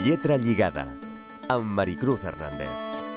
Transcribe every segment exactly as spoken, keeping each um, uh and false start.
Lletra lligada, amb Maricruz Hernández.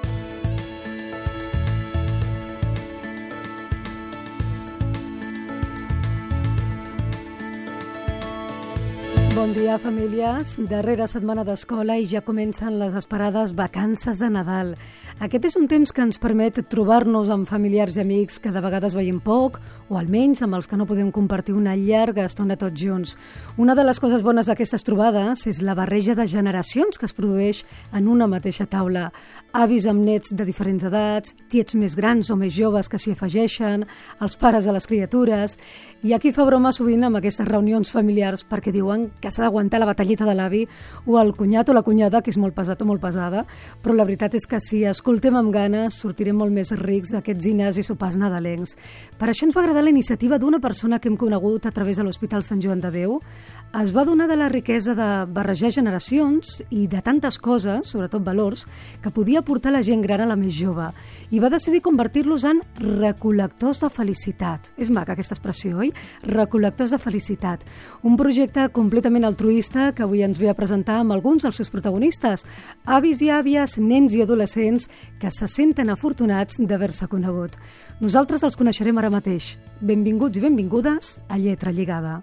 Bon dia, famílies. Darrera setmana d'escola i ja comencen les esperades vacances de Nadal. Aquest és un temps que ens permet trobar-nos amb familiars i amics que de vegades veiem poc, o almenys amb els que no podem compartir una llarga estona tots junts. Una de les coses bones d'aquestes trobades és la barreja de generacions que es produeix en una mateixa taula. Avis amb nets de diferents edats, tiets més grans o més joves que s'hi afegeixen, els pares de les criatures. Hi ha qui fa broma sovint amb aquestes reunions familiars perquè diuen que s'ha d'aguantar la batallita de l'avi o el cunyat o la cunyada, que és molt pesat o molt pesada, però la veritat és que si escoltem amb ganes sortirem molt més rics d'aquests dinars i sopars nadalencs. Per això ens va agradar la iniciativa d'una persona que hem conegut a través de l'Hospital Sant Joan de Déu. Es va donar de la riquesa de barrejar generacions i de tantes coses, sobretot valors, que podia portar la gent gran a la més jove, i va decidir convertir-los en recol·lectors de felicitat. És maca aquesta expressió, oi? Recol·lectors de felicitat. Un projecte completament altruista que avui ens ve a presentar amb alguns dels seus protagonistes, avis i àvies, nens i adolescents que se senten afortunats d'haver-se conegut. Nosaltres els coneixerem ara mateix. Benvinguts i benvingudes a Lletra lligada.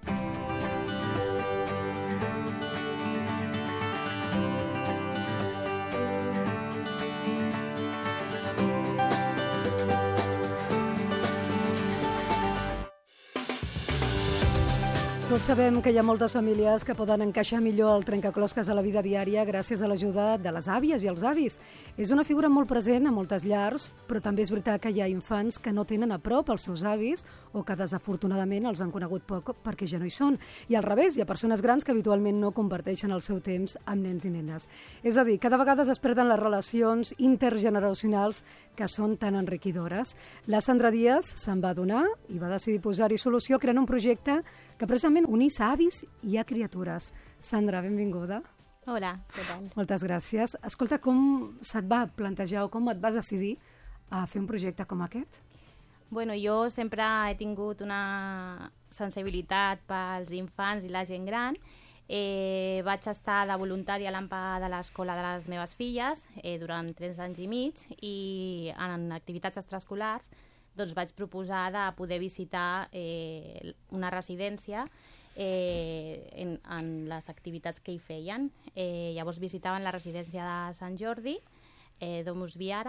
Tots sabem que hi ha moltes famílies que poden encaixar millor el trencaclosques de la vida diària gràcies a l'ajuda de les àvies i els avis. És una figura molt present a moltes llars, però també és veritat que hi ha infants que no tenen a prop els seus avis o que desafortunadament els han conegut poc perquè ja no hi són. I al revés, hi ha persones grans que habitualment no comparteixen el seu temps amb nens i nenes. És a dir, cada vegada es perden les relacions intergeneracionals que són tan enriquidores. La Sandra Díaz se'n va adonar i va decidir posar-hi solució creant un projecte que precisament unís a avis i a criatures. Sandra, benvinguda. Hola, què tal? Moltes gràcies. Escolta, com se't va plantejar o com et vas decidir a fer un projecte com aquest? Bueno, jo sempre he tingut una sensibilitat pels infants i la gent gran. Eh, vaig estar de voluntària a l'AMPA de l'escola de les meves filles eh, durant tres anys i mig i en activitats extraescolars doncs vaig proposar de poder visitar eh, una residència eh, en, en les activitats que hi feien. Eh, llavors visitaven la residència de Sant Jordi, eh, Domus Viara,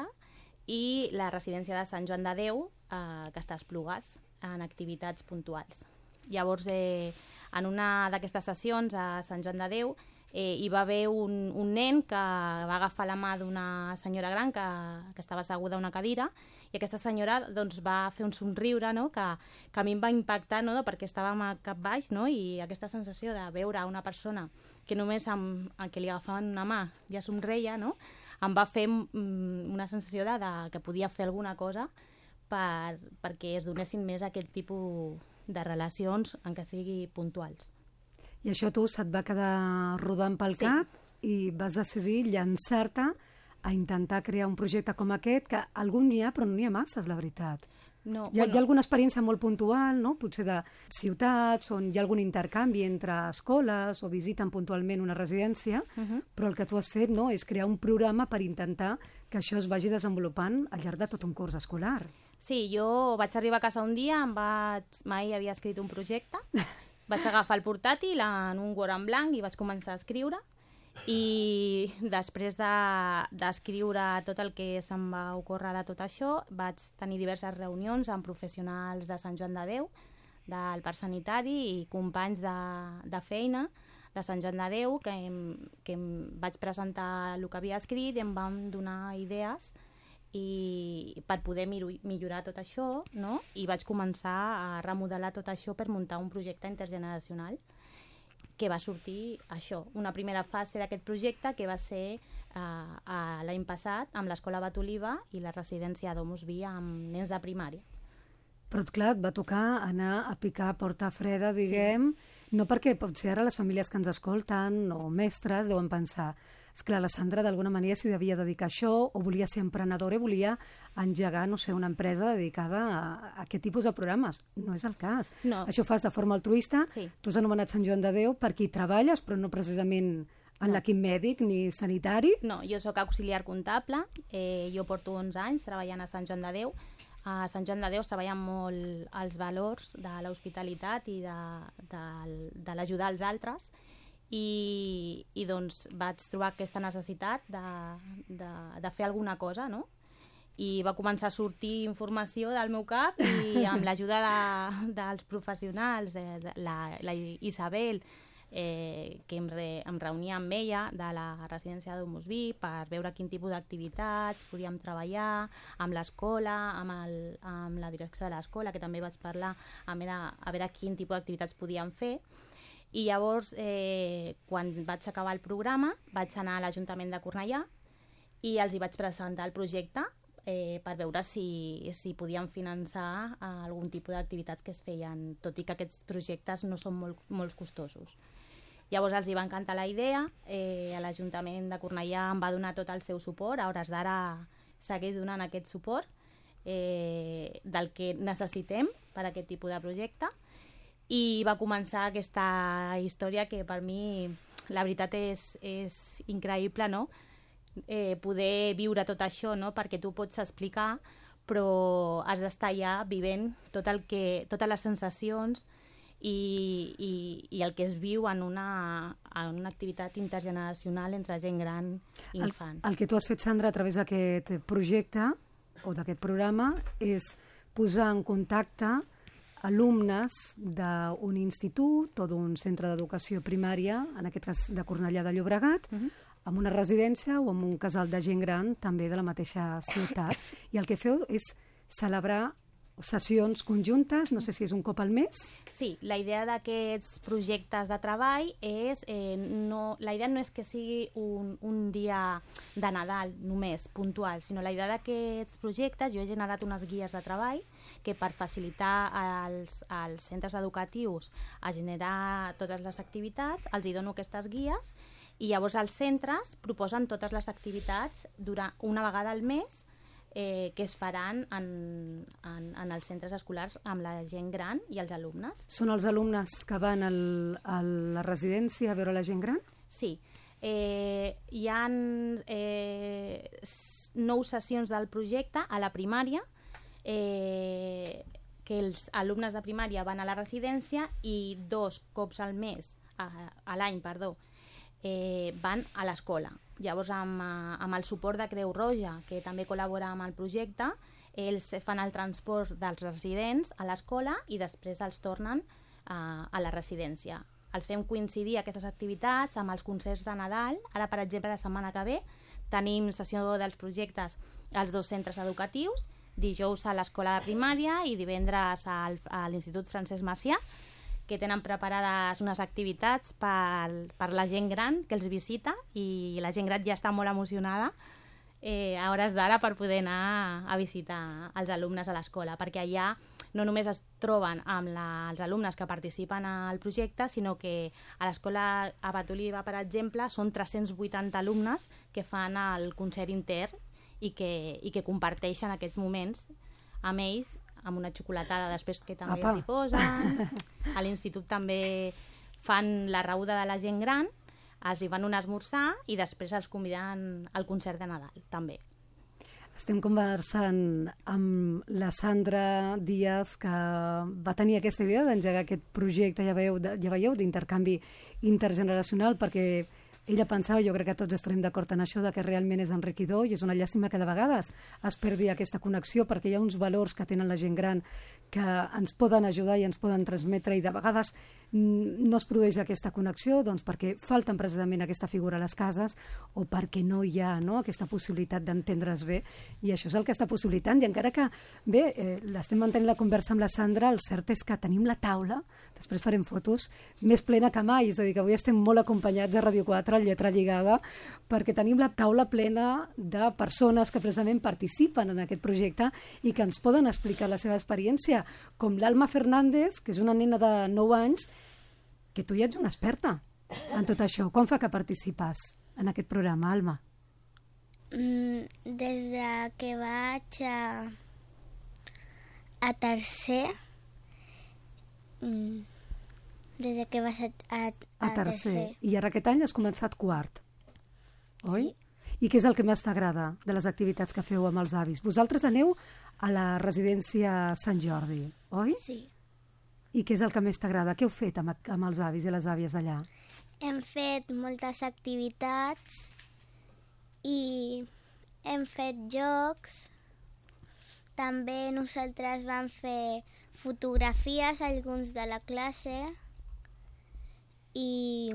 i la residència de Sant Joan de Déu, eh, que està a Esplugues, en activitats puntuals. Llavors, eh, en una d'aquestes sessions a Sant Joan de Déu, eh, hi va haver un, un nen que va agafar la mà d'una senyora gran que, que estava asseguda a una cadira, i aquesta senyora doncs, va fer un somriure, no? que, que a mi em va impactar, no? perquè estàvem a cap baix, no? i aquesta sensació de veure una persona que només amb, amb que li agafaven una mà ja somreia, no? em va fer mm, una sensació de, de que podia fer alguna cosa per, perquè es donessin més aquest tipus de relacions en què sigui puntuals. I això tu se't va quedar rodant pel sí. cap i vas decidir llançar-te a intentar crear un projecte com aquest, que algun n'hi ha, però no n'hi ha masses, la veritat. No, hi, ha, bueno. hi ha alguna experiència molt puntual, no? Potser de ciutats, on hi ha algun intercanvi entre escoles o visiten puntualment una residència, uh-huh. però el que tu has fet no, és crear un programa per intentar que això es vagi desenvolupant al llarg de tot un curs escolar. Sí, jo vaig arribar a casa un dia, em vaig... mai havia escrit un projecte, vaig agafar el portàtil en un Word en blanc i vaig començar a escriure, i després d'escriure de, tot el que se'm va ocórrer de tot això, vaig tenir diverses reunions amb professionals de Sant Joan de Déu, del Parc Sanitari i companys de, de feina de Sant Joan de Déu, que, em, que em vaig presentar el que havia escrit i em van donar idees i per poder millorar tot això, no? I vaig començar a remodelar tot això per muntar un projecte intergeneracional que va sortir això, una primera fase d'aquest projecte que va ser eh, l'any passat amb l'Escola Batoliva i la residència Domus Via amb nens de primària. Però clar, et va tocar anar a picar a porta freda, diguem, sí. no perquè potser ara les famílies que ens escolten o mestres deuen pensar esclar, la Sandra d'alguna manera s'hi devia dedicar a això o volia ser emprenedora i volia engegar, no sé, una empresa dedicada a, a aquest tipus de programes. No és el cas. No. Això ho fas de forma altruista. Sí. Tu has anomenat Sant Joan de Déu per qui treballes, però no precisament en l'equip mèdic ni sanitari? No, jo sóc auxiliar comptable, eh, jo porto onze anys treballant a Sant Joan de Déu. A Sant Joan de Déu es treballen molt els valors de l'hospitalitat i de, de, de l'ajudar als altres, i, i doncs vaig trobar aquesta necessitat de, de, de fer alguna cosa, no? I va començar a sortir informació del meu cap i amb l'ajuda de, dels professionals, eh, la, la Isabel, eh, que em, re, em reunia amb ella de la residència d'Humus Vi per veure quin tipus d'activitats podíem treballar amb l'escola, amb, el, amb la direcció de l'escola, que també vaig parlar a veure, a veure quin tipus d'activitats podíem fer. I llavors, eh, quan vaig acabar el programa, vaig anar a l'Ajuntament de Cornellà i els hi vaig presentar el projecte eh, per veure si, si podíem finançar eh, algun tipus d'activitats que es feien, tot i que aquests projectes no són molt, molt costosos. Llavors els hi va encantar la idea, eh, l'Ajuntament de Cornellà em va donar tot el seu suport, a hores d'ara segueix donant aquest suport eh, del que necessitem per a aquest tipus de projecte, i va començar aquesta història que per mi la veritat és, és increïble, no? Eh, poder viure tot això, no? Perquè tu pots explicar, però has d'estar allà vivint tot el que, totes les sensacions i, i, i el que es viu en una, en una activitat intergeneracional entre gent gran i infants. El, el que tu has fet, Sandra, a través d'aquest projecte o d'aquest programa és posar en contacte alumnes d'un institut o d'un centre d'educació primària, en aquest cas de Cornellà de Llobregat, uh-huh. amb una residència o amb un casal de gent gran també de la mateixa ciutat. I el que feu és celebrar sessions conjuntes, no sé si és un cop al mes. Sí, la idea d'aquests projectes de treball és, eh, no, la idea no és que sigui un, un dia de Nadal només, puntual, sinó la idea d'aquests projectes, jo he generat unes guies de treball que per facilitar als, als centres educatius a generar totes les activitats, els hi dono aquestes guies i llavors els centres proposen totes les activitats durant una vegada al mes Eh, que es faran en, en, en els centres escolars amb la gent gran i els alumnes. Són els alumnes que van al, a la residència a veure la gent gran? Sí. Eh, hi ha eh, nou sessions del projecte a la primària, eh, que els alumnes de primària van a la residència i dos cops al mes, a, a l'any, perdó, eh, van a l'escola. Llavors, amb, amb el suport de Creu Roja, que també col·labora amb el projecte, ells fan el transport dels residents a l'escola i després els tornen uh, a la residència. Els fem coincidir aquestes activitats amb els concerts de Nadal. Ara, per exemple, la setmana que ve tenim sessió dels projectes als dos centres educatius, dijous a l'escola de primària i divendres al, a l'Institut Francesc Macià, que tenen preparades unes activitats per, per la gent gran que els visita, i la gent gran ja està molt emocionada eh, a hores d'ara per poder anar a visitar els alumnes a l'escola, perquè allà no només es troben amb la, els alumnes que participen al projecte, sinó que a l'escola a Batoliva, per exemple, són tres-cents vuitanta alumnes que fan el concert intern i que, i que comparteixen aquests moments amb ells, amb una xocolatada després que també Apa. els hi posen. A l'institut també fan la rebuda de la gent gran, els hi van un esmorzar i després els conviden al concert de Nadal, també. Estem conversant amb la Sandra Díaz, que va tenir aquesta idea d'engegar aquest projecte, ja veieu, ja veieu, d'intercanvi intergeneracional, perquè ella pensava, jo crec que tots estarem d'acord en això, de que realment és enriquidor, i és una llàstima que de vegades es perdi aquesta connexió, perquè hi ha uns valors que tenen la gent gran que ens poden ajudar i ens poden transmetre, i de vegades no es produeix aquesta connexió, doncs perquè falten precisament aquesta figura a les cases o perquè no hi ha, no, aquesta possibilitat d'entendre's bé, i això és el que està possibilitant. I encara que, bé, eh, l'estem mantenint la conversa amb la Sandra, el cert és que tenim la taula, després farem fotos, més plena que mai, és a dir, que avui estem molt acompanyats a Ràdio quatre, Lletra Lligada, perquè tenim la taula plena de persones que precisament participen en aquest projecte i que ens poden explicar la seva experiència, com l'Alma Fernández, que és una nena de nou anys, que tu ja ets una experta en tot això. Quan fa que participes en aquest programa, Alma? Mm, des de que vaig a, a tercer, mm, Des que vas a, a, a, A tercer. tercer. I ara aquest any has començat quart, oi? Sí. I què és el que més t'agrada de les activitats que feu amb els avis? Vosaltres aneu a la residència Sant Jordi, oi? Sí. I què és el que més t'agrada? Què heu fet amb, amb els avis i les àvies allà? Hem fet moltes activitats i hem fet jocs. També nosaltres vam fer fotografies, alguns de la classe, i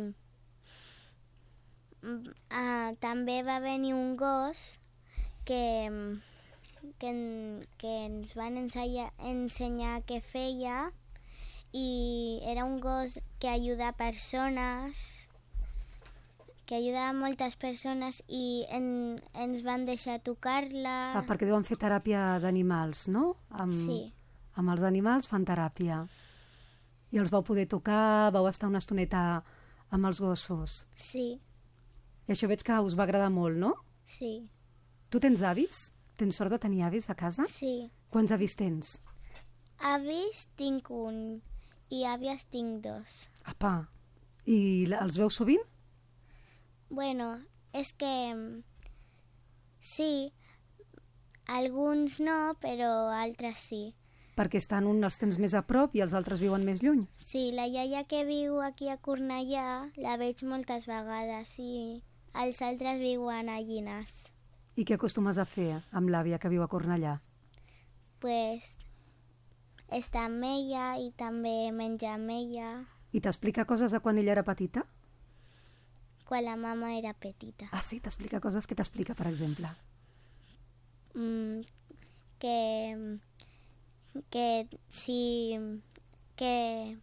uh, també va venir un gos que, que, que ens van ensenyar, ensenyar què feia, i era un gos que ajuda persones, que ajuda a moltes persones, i en, ens van deixar tocar-la. Ah, perquè deuen fer teràpia d'animals, no? Amb, Sí. Amb els animals fan teràpia. I els vau poder tocar, vau estar una estoneta amb els gossos. Sí, I això veig que us va agradar molt, no? sí, Tu tens avis? Tens sort de tenir avis a casa? sí. Quants avis tens? Avis tinc un i àvies tinc dos. Apa, i la- els veus sovint? Bueno, és que mm, sí, alguns no, però altres sí. Perquè estan un els tens més a prop i els altres viuen més lluny. Sí, la iaia que viu aquí a Cornellà la veig moltes vegades i els altres viuen a Llinars. I què acostumes a fer amb l'àvia que viu a Cornellà? Pues està amb ella i també menja amb ella I t'explica coses de quan ella era petita? quan la mama era petita. Ah, sí, t'explica coses. Què t'explica, per exemple? Mm, que que si que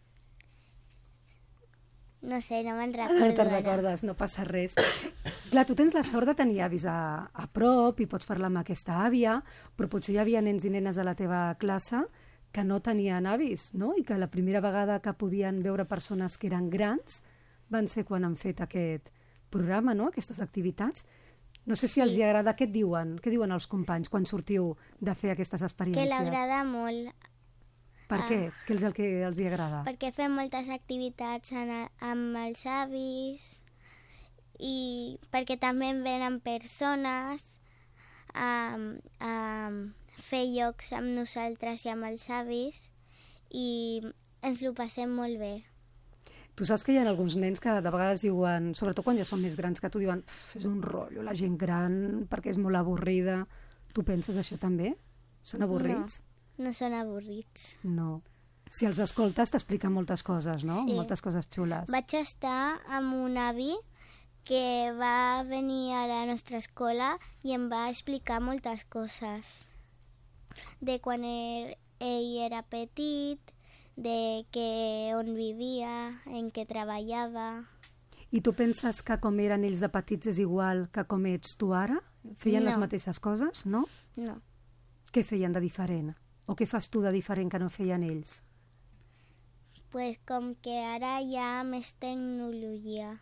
no sé, no me'n recordo. No te'n ara. recordes, no passa res. Clar, tu tens la sort de tenir avis a, a prop i pots parlar amb aquesta àvia, però potser hi havia nens i nenes a la teva classe que no tenien avis, no? I que la primera vegada que podien veure persones que eren grans van ser quan han fet aquest programa, no? Aquestes activitats. No sé si Sí. els hi agrada. Què et diuen? Què diuen els companys quan sortiu de fer aquestes Que experiències? l'agrada molt, Per Ah. què? Què és el que els hi agrada? perquè fem moltes activitats en, amb els avis i perquè també en venen persones a, a fer llocs amb nosaltres i amb els avis i ens ho passem molt bé. Tu saps que hi ha alguns nens que de vegades diuen, sobretot quan ja són més grans, que t'ho diuen, és un rotllo la gent gran perquè és molt avorrida. Tu penses això també? Són avorrits? No, no són avorrits. No. Si els escoltes t'expliquen moltes coses, no? Sí. Moltes coses xules. Vaig estar amb un avi que va venir a la nostra escola i em va explicar moltes coses. De quan er, ell era petit, de que on vivia, en què treballava. I tu penses que com eren ells de petits és igual que com ets tu ara? Feien les No. mateixes coses, no? No, Què feien de diferent? O què fas tu de diferent que no feien ells? pues com que ara hi ha més tecnologia.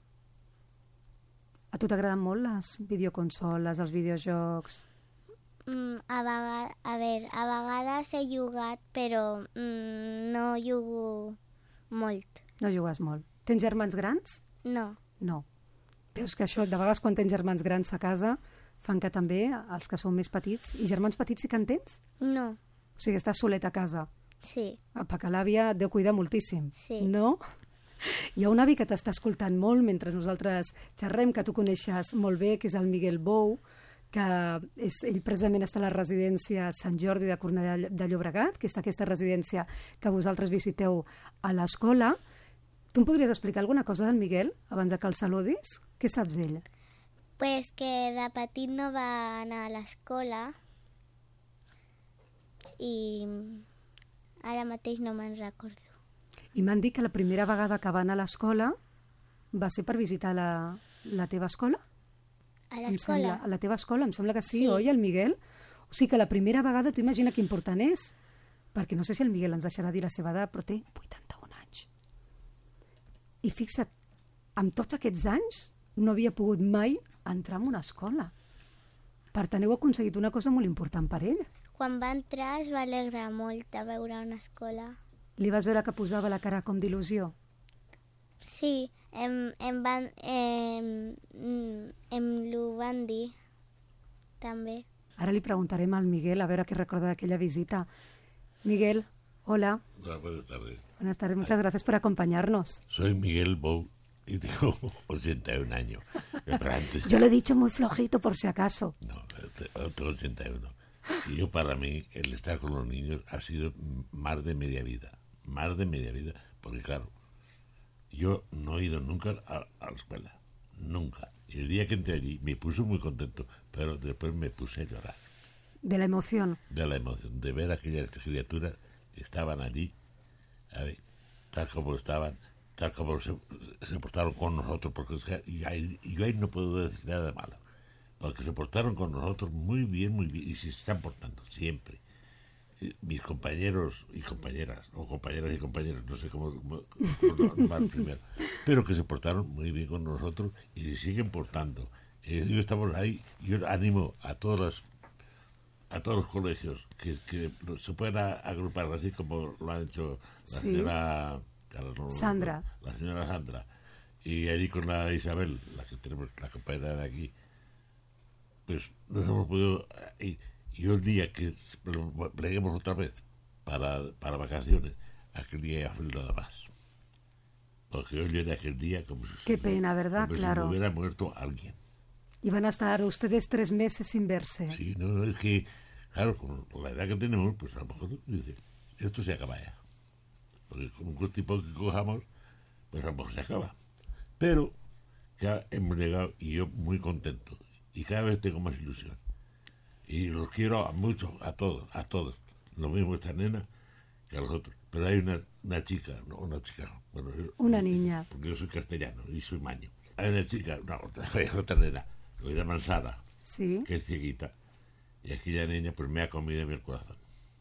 A tu t'agraden molt les videoconsoles, els videojocs? Mm, a, vega, a veure, a vegades he jugat, però mm, no jugo molt. No jugues molt. Tens germans grans? No, No. Veus que això, de vegades quan tens germans grans a casa, fan que també els que són més petits... I germans petits sí que en tens? no, O sigui, estàs solet a casa. sí, Perquè l'àvia et deu cuidar moltíssim. Sí. No? Hi ha un avi que t'està escoltant molt mentre nosaltres xerrem, que tu coneixes molt bé, que és el Miguel Bou, que és, ell precisament està a la residència Sant Jordi de Cornellà de Llobregat, que és aquesta residència que vosaltres visiteu a l'escola. Tu em podries explicar alguna cosa del Miguel, abans de que el saludis? Què saps d'ell? pues que de petit no va anar a l'escola i ara mateix no me'n recordo. I m'han dit que la primera vegada que va anar a l'escola va ser per visitar la, la teva escola? A Em l'escola? sembla, a la teva escola, em sembla que sí, Sí. oi, el Miguel? O sigui que la primera vegada, tu imagina que important és, perquè no sé si el Miguel ens deixarà dir la seva edat, però té vuitanta-un anys. I fixa't, amb tots aquests anys no havia pogut mai entrar en una escola. Per tant, heu aconseguit una cosa molt important per ell. Quan va entrar es va alegrar molt de veure una escola. Li vas veure que posava la cara com d'il·lusió? Sí, em, em, van, em, em lo van dir també. Ara li preguntarem al Miguel a veure què recorda d'aquella visita. Miguel, hola. Hola, buenas tardes. Buenas tardes, muchas gracias por acompañarnos. Soy Miguel Bou y tengo ochenta y un años. Pero antes, Yo lo he dicho muy flojito por si acaso. no, tengo ochenta y uno. Y yo, para mí, el estar con los niños ha sido más de media vida. Más de media vida. Porque, claro, yo no he ido nunca a, a la escuela. Nunca. Y el día que entré allí me puse muy contento, pero después me puse a llorar. De la emoción. De la emoción, de ver a aquellas criaturas que estaban allí, a ver, tal como estaban, tal como se, se portaron con nosotros, porque es que yo, ahí, yo ahí no puedo decir nada de malo, porque se portaron con nosotros muy bien, muy bien, y se están portando siempre. Mis compañeros y compañeras, o compañeras y compañeros, no sé cómo, cómo, cómo nombrar primero, pero que se portaron muy bien con nosotros y se siguen portando. Eh, yo estamos ahí, yo animo a todas las a todos los colegios que, que se puedan agrupar así como lo ha hecho la Sí. señora Sandra. la señora Sandra, y allí con la Isabel, la que tenemos, la compañera de aquí, pues nos hemos podido ir. Y el día que pleguemos otra vez para, para vacaciones, aquel día ya fue nada más. Porque yo lloré aquel día como si, Qué se- pena, ¿verdad? como Claro. si me hubiera muerto alguien. Y van a estar ustedes tres meses sin verse. Sí, no, no, es que, claro, con, con la edad que tenemos, pues a lo mejor dice, esto se acaba ya. Porque con un tipo que cojamos, pues a lo mejor se acaba. Pero ya hemos llegado y yo muy contento. Y cada vez tengo más ilusión. Y los quiero a muchos, a todos, a todos. Lo mismo esta nena que a los otros. Pero hay una, una chica, no, una chica, bueno, yo- Una niña. porque yo soy castellano y soy maño. Hay una chica, no, otra, otra nena, lo llaman Sara, Sí. que es cieguita, y aquella niña pues me ha comido en el corazón.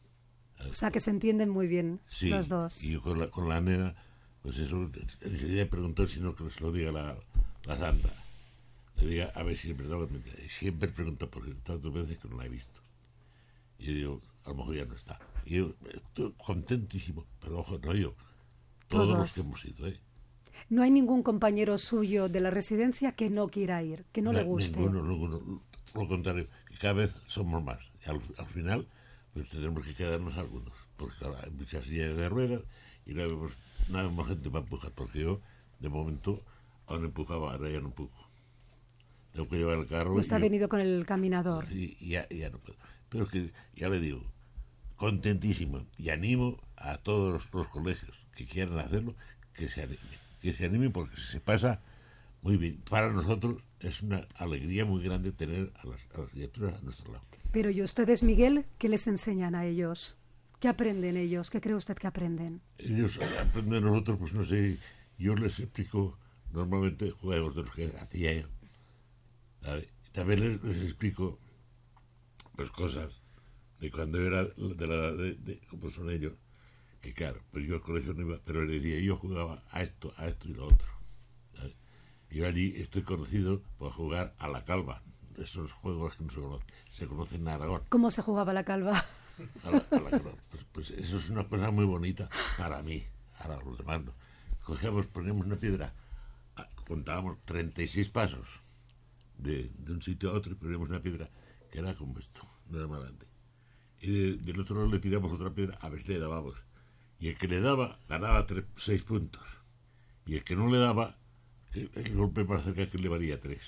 O sea que se entienden muy bien Sí, los dos. y yo con la, con la nena, pues eso, enseguida preguntó si no que se lo diga la, la Sandra. Le diga, a ver si es verdad o es mentira. Y siempre pregunto, porque tantas veces que no la he visto. Y yo digo, a lo mejor ya no está. Y yo estoy contentísimo, pero ojo, no yo, todos, Todos. los que hemos ido, ¿eh? No hay ningún compañero suyo de la residencia que no quiera ir, que no le Na- guste. Ninguno, ninguno. Lo contrario, que cada vez somos más. Y al, al final, pues tenemos que quedarnos algunos. Porque claro, hay muchas sillas de ruedas y no vemos, no vemos gente para empujar. Porque yo, de momento, aún empujaba, ahora ya no empujo. Tengo que llevar el carro. Usted y ha yo- venido con el caminador. y, y ya, y ya no puedo. Pero que, ya le digo, contentísimo. Y animo a todos los, los colegios que quieran hacerlo, que se animen. Que se animen porque se pasa muy bien. Para nosotros es una alegría muy grande tener a las, a las criaturas a nuestro lado. Pero ¿y ustedes, Miguel, qué les enseñan a ellos? ¿Qué aprenden ellos? ¿Qué cree usted que aprenden? Ellos aprenden de nosotros, pues no sé, yo les explico normalmente juegos de los que hacía yo. ¿Sabe? También les, les explico pues cosas de cuando era de la edad de, de como son ellos, que claro, pues yo al colegio no iba, pero les decía, yo jugaba a esto, a esto y lo otro. ¿Sabe? Yo allí estoy conocido por jugar a la calva, esos juegos que no se conocen, se conocen en Aragón. ¿Cómo se jugaba la calva? A la, a la calva. Pues, pues eso es una cosa muy bonita para mí, ahora los demás no. Cogíamos, poníamos una piedra, ah, contábamos treinta y seis pasos de, de un sitio a otro y poníamos una piedra que era como esto, no era más grande. Y de- del otro lado le tiramos otra piedra, a ver si le dábamos. Y el que le daba ganaba tres, seis puntos. Y el que no le daba, el, el golpe más cerca que le valía tres.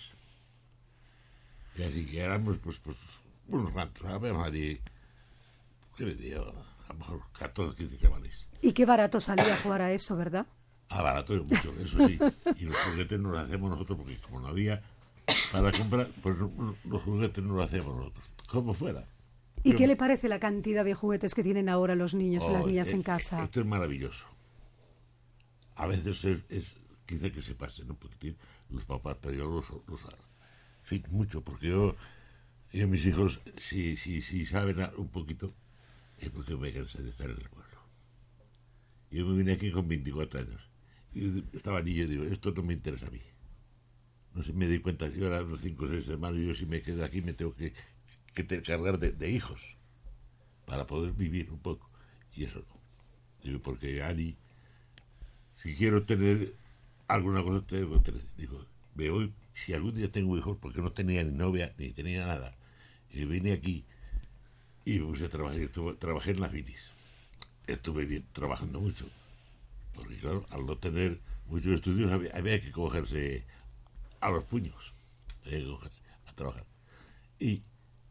Y así que éramos pues, pues unos cuantos, habíamos allí, ¿qué le digo? A lo mejor catorce, quince chavales. Y qué barato salía jugar a eso, ¿verdad? Ah, barato y mucho, eso sí. Y los juguetes nos los hacemos nosotros porque como no había para comprar, pues los juguetes nos los hacemos nosotros. Como fuera. ¿Y Yo- qué le parece la cantidad de juguetes que tienen ahora los niños y las Oh, niñas eh, en casa? Esto es maravilloso. A veces es, es quizá que se pase, ¿no? Porque tiene los papás, pero yo los, los en fin, mucho, porque yo, yo mis hijos, si, si, si saben a- un poquito, es porque me cansé de estar en el pueblo. Yo me vine aquí con veinticuatro años. Y estaba allí y yo digo, esto no me interesa a mí. No sé, me di cuenta que yo era los cinco o seis hermanos y yo si me quedo aquí me tengo que, que te- cargar de, de hijos para poder vivir un poco. Y eso no. Digo, porque allí, si quiero tener alguna cosa tengo que tener. Digo, me voy, si algún día tengo hijos, porque no tenía ni novia, ni tenía nada, y vine aquí y me puse a trabajar, estuve, trabajé en las Vinis. Estuve bien, trabajando mucho, porque claro, al no tener muchos estudios había, había que cogerse a los puños, había que cogerse a trabajar. Y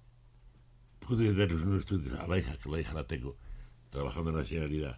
pude darles unos estudios a la hija, que la hija la tengo, trabajando en la Generalidad.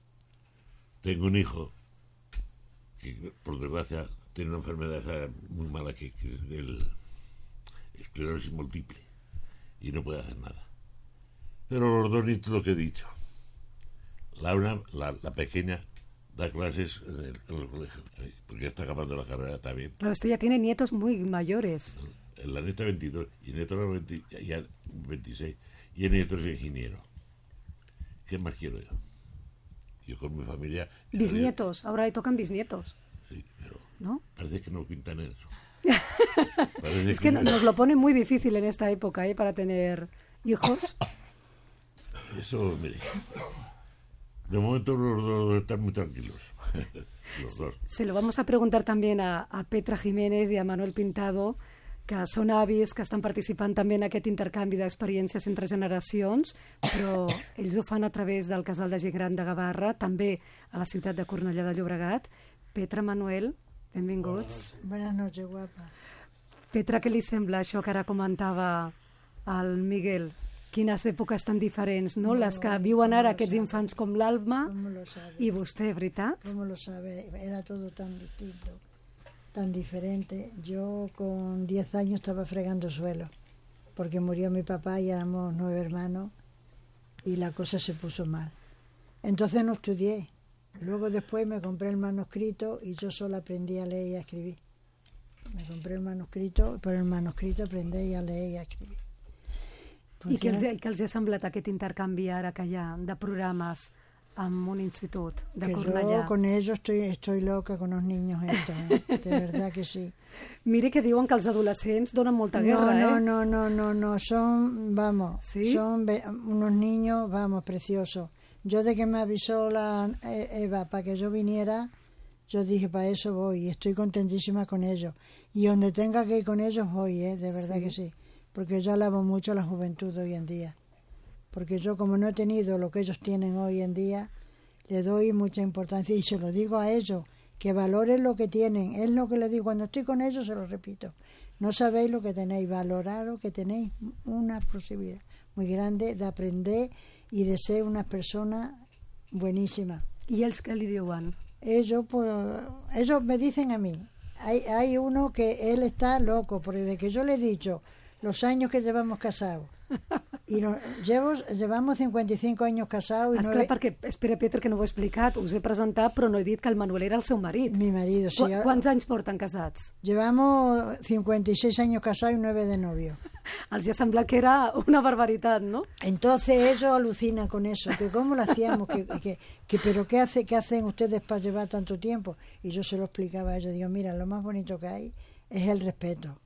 Tengo un hijo que, por desgracia, tiene una enfermedad muy mala que, que es el esclerosis múltiple y no puede hacer nada. Pero los dos nietos, lo que he dicho. Laura, la, la pequeña, da clases en el, en el colegio, porque ya está acabando la carrera también. Pero esto ya tiene nietos muy mayores. La nieta veintidós y el nieto veinte, ya veintiséis y el nieto es ingeniero. ¿Qué más quiero yo? Yo con mi familia... Bisnietos, ahora le tocan bisnietos. Sí, pero ¿no? Parece que no pintan eso. Es que, que nos lo pone muy difícil en esta época, ¿eh? Para tener hijos. Eso, mire, de momento los dos están muy tranquilos. Los dos. Se lo vamos a preguntar también a, a Petra Jiménez i a Manuel Pintado, que són avis, que estan participant també en aquest intercanvi d'experiències entre generacions, però ells ho fan a través del Casal de Gent Gran de Gavarra, també a la ciutat de Cornellà de Llobregat. Petra, Manuel, benvinguts. Buenas noches, guapa. Petra, què li sembla això que ara comentava el Miguel? Quines èpoques tan diferents, no? Les que viuen ara aquests infants com l'Alma i vostè, veritat? ¿Cómo lo sabe? Era todo tan distinto, tan diferente. Yo con diez años estaba fregando suelo, porque murió mi papá y éramos nueve hermanos y la cosa se puso mal. Entonces no estudié. Luego después me compré el manuscrito y yo solo aprendí a leer y a escribir. Me compré el manuscrito, por el manuscrito aprendí a leer y a escribir. I què els, què els ha semblat aquest intercanvi ara que hi ha de programes amb un institut de que Cornellà? Yo con ellos estoy, estoy loca con los niños estos, ¿eh? De verdad que sí. Mire que diuen que els adolescents donen molta guerra, no, ¿eh? No, no, no, no, son, vamos, ¿Sí? son unos niños, vamos, preciosos. Yo de que me avisó la Eva para que yo viniera, yo dije, para eso voy, y estoy contentísima con ellos. Y donde tenga que ir con ellos voy, ¿eh? De verdad sí. Que sí. Porque yo alabo mucho a la juventud de hoy en día. Porque yo, como no he tenido lo que ellos tienen hoy en día, le doy mucha importancia y se lo digo a ellos, que valoren lo que tienen. Es lo que les digo, cuando estoy con ellos se lo repito. No sabéis lo que tenéis, valoraros que tenéis una posibilidad muy grande de aprender y de ser unas personas buenísimas. ¿Y ellos qué le diuen? Ellos, pues, ellos me dicen a mí, hay, hay uno que él está loco, porque de que yo le he dicho los años que llevamos casados. I no, llevo, llevamos cincuenta y cinco años casados. Esclar, nueve... perquè, espera, Petra, que no ho he explicat, us he presentat, però no he dit que el Manuel era el seu marit. Mi marido, sí. Qu Quants anys porten casats? Llevamos cincuenta y seis años casados y nueve de novio. Els ha semblat que era una barbaritat, ¿no? Entonces ellos alucinan con eso, que cómo lo hacíamos, que, que, que pero qué hace, qué hacen ustedes para llevar tanto tiempo. Y yo se lo explicaba a ellos, digo, mira, lo más bonito que hay es el respeto.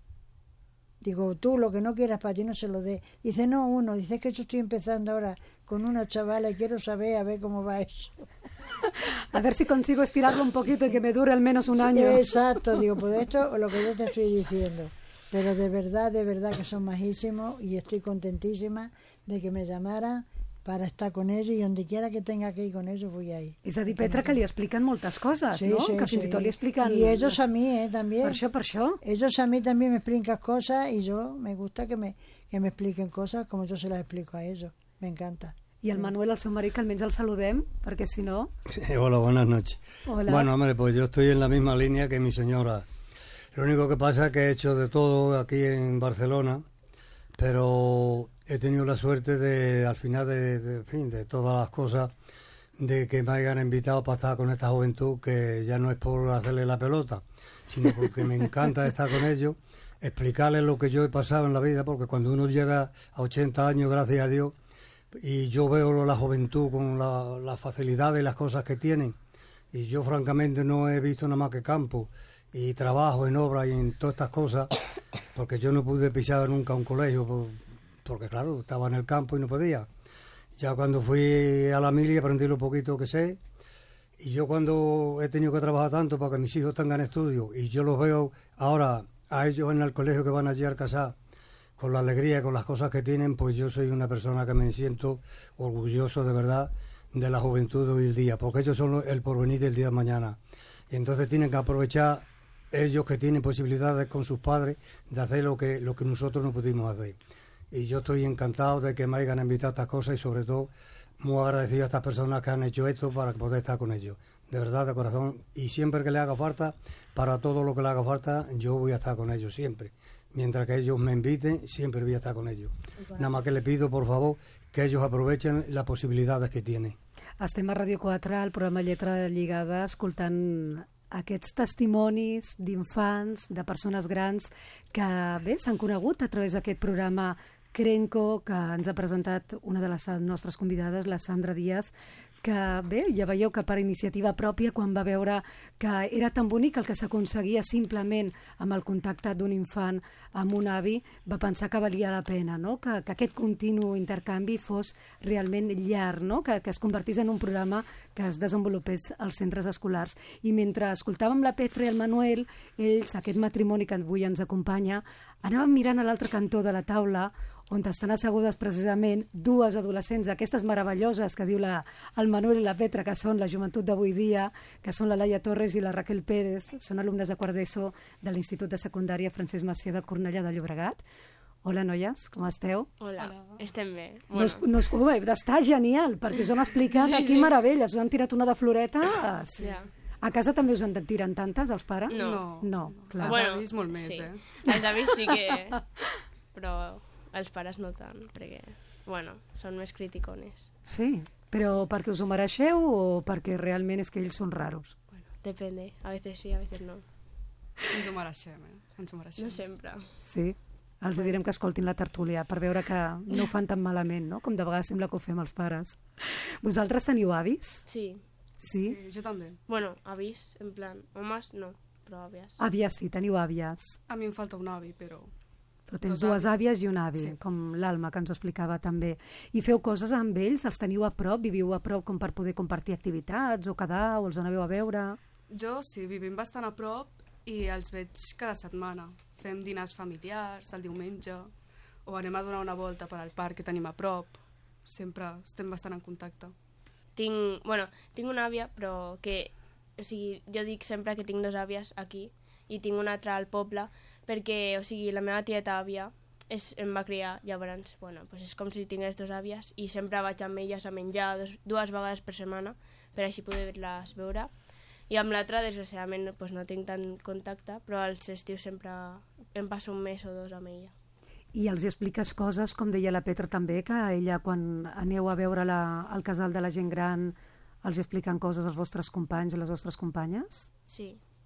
Digo, tú lo que no quieras para ti no se lo dé. Dice, no, uno. Dice, es que yo estoy empezando ahora con una chavala y quiero saber a ver cómo va eso. A ver si consigo estirarlo un poquito y que me dure al menos un año. Sí, exacto, digo, pues esto es lo que yo te estoy diciendo. Pero de verdad, de verdad que son majísimos y estoy contentísima de que me llamaran para estar con ellos y donde quiera que tenga que ir con ellos voy a ir. És a dir, Petra, que li expliquen moltes coses, sí, no? Sí, que fins sí. i tot li expliquen... Y ellos a mí, ¿eh? También. Per això, per això. Ellos a mí también me explican cosas y yo me gusta que me, que me expliquen cosas como yo se las explico a ellos. Me encanta. Y el Manuel, el seu marit, que almenys el saludem, perquè si no... Sí, hola, buenas noches. Hola. Bueno, hombre, pues yo estoy en la misma línea que mi señora. Lo único que pasa es que he hecho de todo aquí en Barcelona, pero he tenido la suerte de, al final de, de, en fin, de todas las cosas, de que me hayan invitado para estar con esta juventud, que ya no es por hacerle la pelota, sino porque me encanta estar con ellos, explicarles lo que yo he pasado en la vida, porque cuando uno llega a ochenta años, gracias a Dios, y yo veo la juventud con la, la facilidad y las cosas que tienen, y yo francamente no he visto nada más que campo, y trabajo en obra y en todas estas cosas, porque yo no pude pisar nunca un colegio, por, porque claro, estaba en el campo y no podía. Ya cuando fui a la mili aprendí lo poquito que sé Y yo cuando he tenido que trabajar tanto para que mis hijos tengan estudios y yo los veo ahora a ellos en el colegio que van allí al casar con la alegría y con las cosas que tienen, pues yo soy una persona que me siento orgulloso de verdad de la juventud de hoy el día, porque ellos son el porvenir del día de mañana. Y entonces tienen que aprovechar ellos que tienen posibilidades con sus padres de hacer lo que, lo que nosotros no pudimos hacer. Y yo estoy encantado de que me hayan invitado a estas cosas y sobre todo muy agradecido a estas personas que han hecho esto para poder estar con ellos. De verdad, de corazón. Y siempre que le haga falta, para todo lo que le haga falta, yo voy a estar con ellos siempre. Mientras que ellos me inviten, siempre voy a estar con ellos. Bueno. Nada más que le pido, por favor, que ellos aprovechen las posibilitats que tienen. Estem a Ràdio quatre, al programa Lletra Lligada, escoltant aquests testimonis d'infants, de persones grans que bé s'han conegut a través d'aquest programa Crenco, que ens ha presentat una de les nostres convidades, la Sandra Díaz, que bé, ja veieu que per iniciativa pròpia, quan va veure que era tan bonic el que s'aconseguia simplement amb el contacte d'un infant amb un avi, va pensar que valia la pena, no? que, que aquest continu intercanvi fos realment llarg, no? que, que es convertís en un programa que es desenvolupés als centres escolars. I mentre escoltàvem la Petra i el Manuel, ells, aquest matrimoni que avui ens acompanya, anàvem mirant a l'altre cantó de la taula on estan assegudes precisament dues adolescents d'aquestes meravelloses que diu la, el Manuel i la Petra, que són la joventut d'avui dia, que són la Laia Torres i la Raquel Pérez, són alumnes de quart d'ESO de l'Institut de Secundària Francesc Macià de Cornellà de Llobregat. Hola, noies, com esteu? Hola, Hola. Estem bé. Bueno. No, és, no és, home, està genial, perquè us han explicat sí, aquí sí. meravelles, us han tirat una de floretes. Ja. A casa també us en tiren tantes, els pares? No. No, clar. Els bueno, avis molt més, sí. eh? Els avis sí que... Però els pares no tant, perquè, bueno, són més criticones. Sí, però perquè us ho mereixeu o perquè realment és que ells són raros? Bueno, depende. A veces sí, a veces no. Ens ho mereixem, eh? Ens ho mereixem. No sempre. Sí. Els direm que escoltin la tertúlia per veure que no ho fan tan malament, no? Com de vegades sembla que ho fem els pares. Vosaltres teniu avis? Sí. Sí? Sí, jo també. Bueno, avis, en plan, homes no, però àvies. Àvies sí, teniu àvies. A mi em falta un avi, però... Però tens dues àvies i un avi, sí. Com l'Alma, que ens ho explicava també. I feu coses amb ells? Els teniu a prop? Viviu a prop com per poder compartir activitats o quedar o els aneu a veure? Jo sí, vivim bastant a prop i els veig cada setmana. Fem dinars familiars el diumenge o anem a donar una volta per al parc que tenim a prop. Sempre estem bastant en contacte. Tinc, bueno, tinc una àvia, però que... O sigui, jo dic sempre que tinc dues àvies aquí i tinc una altra al poble, perquè, o sigui, la meva tieta àvia és, em va criar, llavors, bueno, pues és com si tingués dues àvies i sempre vaig amb elles a menjar dos, dues vegades per setmana per així poder-les veure. I amb l'altra, desgraciadament, pues no tinc tant contacte, però als estius sempre em passo un mes o dos amb ella. I els expliques coses, com deia la Petra també, que ella, quan aneu a veure la, el casal de la gent gran, els expliquen coses als vostres companys i les vostres companyes? Sí.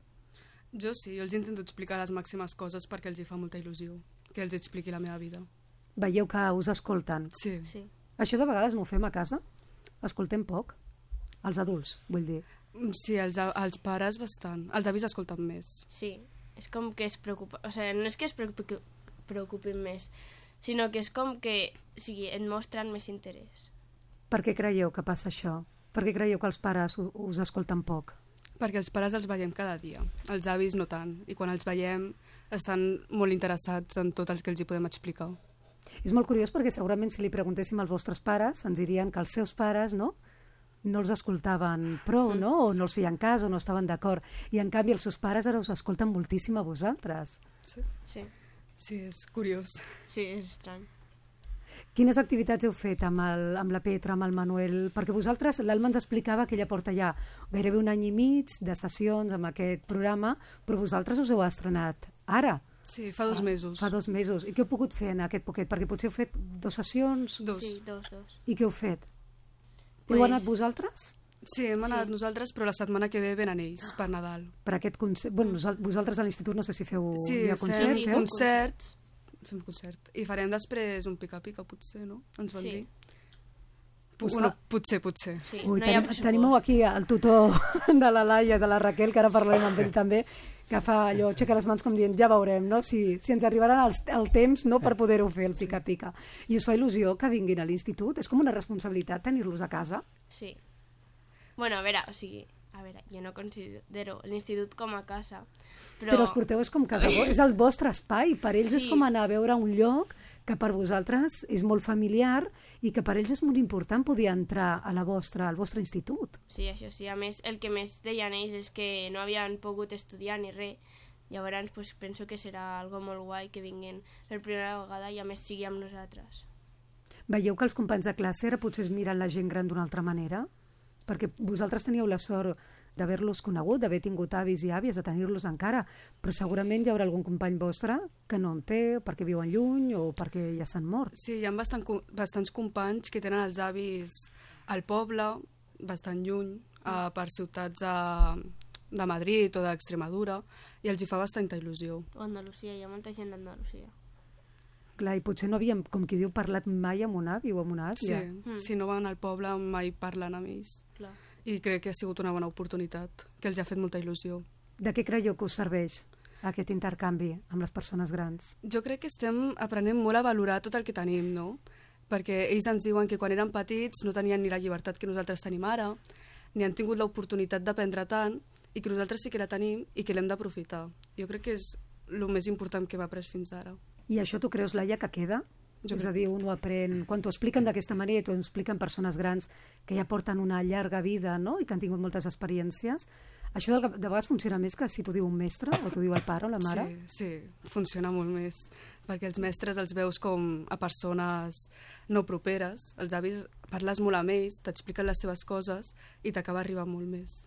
Jo sí, jo els intento explicar les màximes coses perquè els hi fa molta il·lusió que els expliqui la meva vida. Veieu que us escolten? Sí. Sí. Això de vegades no ho fem a casa? Escoltem poc? Els adults, vull dir. Sí, els, els pares bastant. Els avis escolten més. Sí, és com que es preocupa... O sigui, no és que es preocupi, preocupin més, sinó que és com que o sigui, et mostren més interès. Per què creieu que passa això? Per què creieu que els pares us escolten poc? Perquè els pares els veiem cada dia, els avis no tant, i quan els veiem estan molt interessats en tot el que els hi podem explicar. És molt curiós perquè segurament si li preguntéssim als vostres pares ens dirien que els seus pares no, no els escoltaven prou, no? O no els feien cas o no estaven d'acord. I en canvi els seus pares ara us escolten moltíssim a vosaltres. Sí, sí. Sí, és curiós. Sí, és estrany. Quines activitats heu fet amb, el, amb la Petra, amb el Manuel? Perquè vosaltres, l'Alma ens explicava que ella porta ja gairebé un any i mig de sessions amb aquest programa, però vosaltres us heu estrenat ara. Sí, fa dos mesos. Fa dos mesos. I què heu pogut fer en aquest poquet? Perquè potser heu fet dues sessions? Dos. Sí, dos, dos. I què heu fet? Pues... Heu anat vosaltres? Sí, hem anat sí. nosaltres, però la setmana que ve venen ells, per Nadal. Per aquest concert... Bueno, vosaltres a l'institut no sé si feu sí, ja concert. Sí, feu? concert. Fem concert. I farem després un pica-pica, potser, no? Ens van sí. dir. P bueno, fa... Potser, potser. Sí, Ui, no tenim, tenim aquí el tutor de la Laia, de la Raquel, que ara parlarem amb ell també, que fa allò, aixeca les mans com dient, ja veurem, no? Si, si ens arribarà el, el temps no, per poder-ho fer, el pica-pica. I us fa il·lusió que vinguin a l'institut? És com una responsabilitat tenir-los a casa? Sí. Bueno, a veure, o sigui, a veure, jo no considero l'institut com a casa, però... Però els porteu és com casa, és el vostre espai, per ells Sí. és com anar a veure un lloc que per vosaltres és molt familiar i que per ells és molt important poder entrar a la vostra, al vostre institut. Sí, això sí. A més, el que més deien ells és que no havien pogut estudiar ni res. Llavors, pues, penso que serà algo molt guai que vinguin per primera vegada i a més sigui amb nosaltres. Veieu que els companys de classe ara potser es miren la gent gran d'una altra manera? Perquè vosaltres teníeu la sort d'haver-los conegut, d'haver tingut avis i àvies, de tenir-los encara, però segurament hi haurà algun company vostre que no en té, perquè viuen lluny o perquè ja s'han mort. Sí, hi ha bastant, bastants companys que tenen els avis al poble, bastant lluny, uh, per ciutats de, de Madrid o d'Extremadura, i els hi fa bastanta il·lusió. O Andalusia, hi ha molta gent d'Andalusia. Clar, i potser no havíem, com qui diu, parlat mai amb un avi o amb una Sí, àvia. mm. si no van al poble mai parlen amb ells. Clar. I crec que ha sigut una bona oportunitat, que els ha fet molta il·lusió. De què creieu que us serveix aquest intercanvi amb les persones grans? Jo crec que estem aprenent molt a valorar tot el que tenim, no? Perquè ells ens diuen que quan eren petits no tenien ni la llibertat que nosaltres tenim ara, ni han tingut l'oportunitat d'aprendre tant, i que nosaltres sí que la tenim i que l'hem d'aprofitar. Jo crec que és el més important que hem après fins ara. I això tu creus, Laia, que queda? Jo és crec a dir, un ho aprèn... Quan t'ho expliquen d'aquesta manera, t'ho expliquen persones grans que ja porten una llarga vida, no?, i que han tingut moltes experiències, això de, de vegades funciona més que si t'ho diu un mestre o t'ho diu el pare o la mare? Sí, sí, funciona molt més, perquè els mestres els veus com a persones no properes, els avis parles molt amb ells, t'expliquen les seves coses i t'acaba arribant molt més.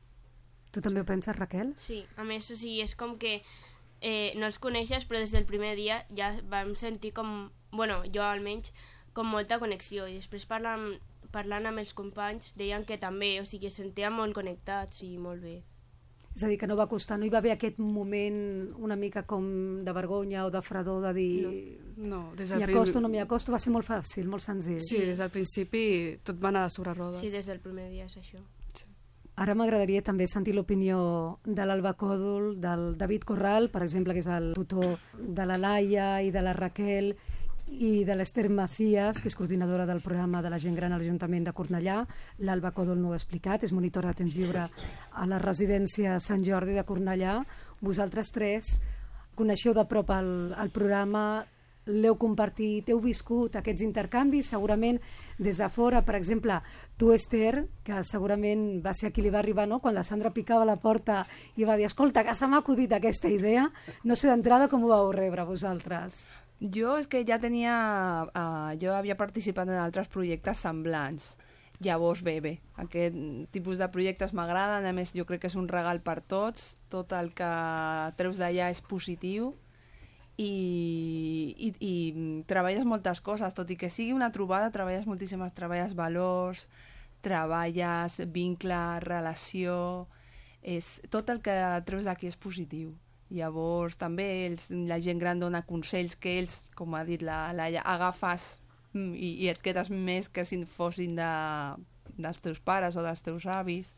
Tu també ho penses, Raquel? Sí, a més, o sigui, és com que eh, no els coneixes, però des del primer dia ja vam sentir com, bueno, jo almenys, com molta connexió, i després parlant, parlant amb els companys deien que també, o sigui, es sentien molt connectats i molt bé. És a dir, que no va costar, no hi va haver aquest moment una mica com de vergonya o de fredor de dir... No, no des del m'hi acosto o no m'hi acosto, va ser molt fàcil, molt senzill. Sí, des del principi tot va anar sobre rodes. Sí, des del primer dia és això. Ara m'agradaria també sentir l'opinió de l'Alba Còdol, del David Corral, per exemple, que és el tutor de la Laia i de la Raquel, i de l'Ester Macías, que és coordinadora del programa de la gent gran a l'Ajuntament de Cornellà. L'Alba Còdol no ho ha explicat, és monitora de temps lliure a la residència Sant Jordi de Cornellà. Vosaltres tres coneixeu de prop el, el programa, l'heu compartit, heu viscut aquests intercanvis, segurament des de fora, per exemple, tu, Esther, que segurament va ser a qui li va arribar, no?, quan la Sandra picava a la porta i va dir, escolta, que se m'ha acudit aquesta idea, no sé d'entrada com ho vau rebre vosaltres. Jo és que ja tenia... Uh, jo havia participat en altres projectes semblants. Llavors, bé, bé, aquest tipus de projectes m'agraden, a més jo crec que és un regal per tots, tot el que treus d'allà és positiu, i, i, i treballes moltes coses, tot i que sigui una trobada, treballes moltíssimes, treballes valors, treballes vincle, relació, és, tot el que treus d'aquí és positiu. Llavors també ells, la gent gran dona consells que ells, com ha dit la Laia, agafes i, i et quedes més que si fossin de, dels teus pares o dels teus avis,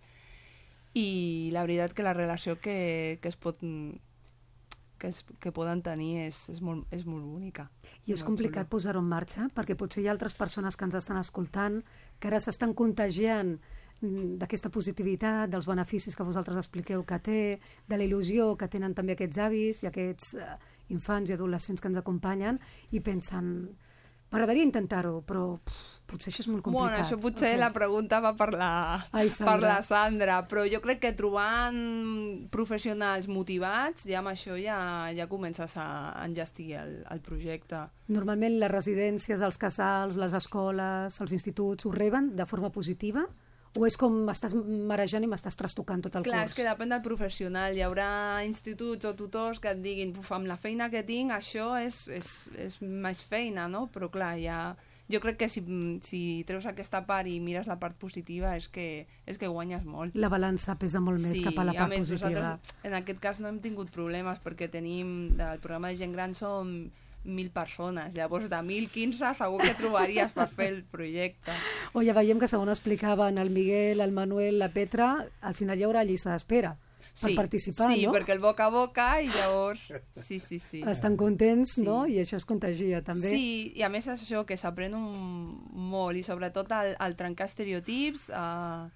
i la veritat que la relació que, que es pot... que, es, que poden tenir és, és, molt, és molt bonica. I és complicat posar-ho en marxa, perquè potser hi ha altres persones que ens estan escoltant, que ara s'estan contagiant d'aquesta positivitat, dels beneficis que vosaltres expliqueu que té, de la il·lusió que tenen també aquests avis i aquests uh, infants i adolescents que ens acompanyen, i pensen, m'agradaria intentar-ho, però pff, potser això és molt complicat. Bueno, això potser okay. La pregunta va per la, Ai, per la Sandra, però jo crec que trobant professionals motivats, ja amb això ja, ja comences a enllestir el, el projecte. Normalment les residències, els casals, les escoles, els instituts ho reben de forma positiva? O és com m'estàs marejant i m'estàs trastocant tot el Clar, curs? És que depèn del professional. Hi haurà instituts o tutors que et diguin amb la feina que tinc, això és, és, és més feina, no? Però clar, ja... Jo crec que si, si treus aquesta part i mires la part positiva és que, és que guanyes molt. La balança pesa molt més sí, cap a la part a més, positiva. En aquest cas no hem tingut problemes perquè tenim, el programa de gent gran som mil persones, llavors de mil quinze segur que trobaries per fer el projecte. O ja veiem que segons explicaven el Miguel, el Manuel, la Petra, al final hi haurà llista d'espera per sí, participar, sí, no? Sí, perquè el boca a boca i llavors... Sí, sí, sí. Estan contents, sí. No? I això es contagia també. Sí, i a més és això, que s'aprèn un... molt, i sobretot el, el trencar estereotips, eh,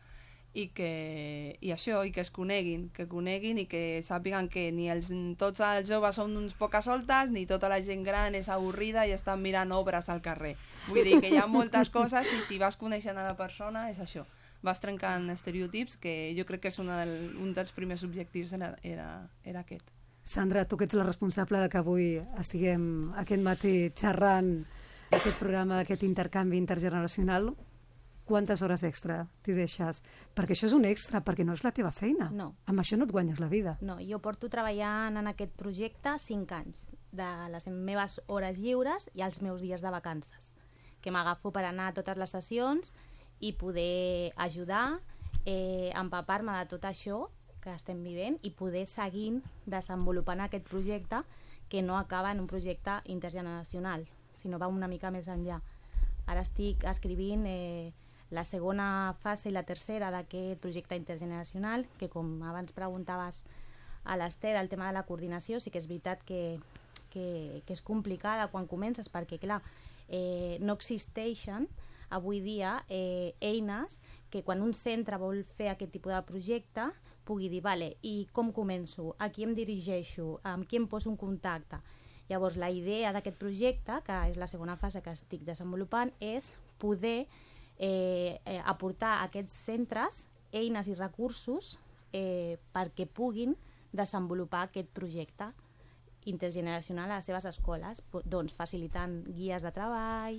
i que i això, i que es coneguin, que coneguin i que sàpiguen que ni els, tots els joves són uns poques soltes, ni tota la gent gran és avorrida i estan mirant obres al carrer. Vull dir que hi ha moltes coses i si vas coneixent a la persona és això. Vas trencant estereotips, que jo crec que és una del, un dels primers objectius era, era, era aquest. Sandra, tu que ets la responsable de que avui estiguem aquest matí xerrant d'aquest programa, d'aquest intercanvi intergeneracional, quantes hores extra t'hi deixes? Perquè això és un extra, perquè no és la teva feina. No. Amb això no et guanyes la vida. No, jo porto treballant en aquest projecte cinc anys, de les meves hores lliures i els meus dies de vacances, que m'agafo per anar a totes les sessions i poder ajudar, eh, empapar-me de tot això que estem vivint i poder seguir desenvolupant aquest projecte que no acaba en un projecte intergeneracional, sinó va una mica més enllà. Ara estic escrivint eh, la segona fase i la tercera d'aquest projecte intergeneracional, que com abans preguntaves a l'Ester, el tema de la coordinació, sí que és veritat que, que, que és complicada quan comences, perquè clar, eh, no existeixen avui dia eh, eines que quan un centre vol fer aquest tipus de projecte pugui dir, vale, i com començo? A qui em dirigeixo? Amb qui em poso en contacte? Llavors, la idea d'aquest projecte, que és la segona fase que estic desenvolupant, és poder eh, eh, aportar a aquests centres eines i recursos eh, perquè puguin desenvolupar aquest projecte intergeneracional a les seves escoles, doncs facilitant guies de treball,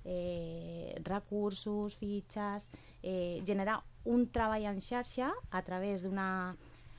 eh, recursos, fitxes, eh, generar un treball en xarxa a través d'una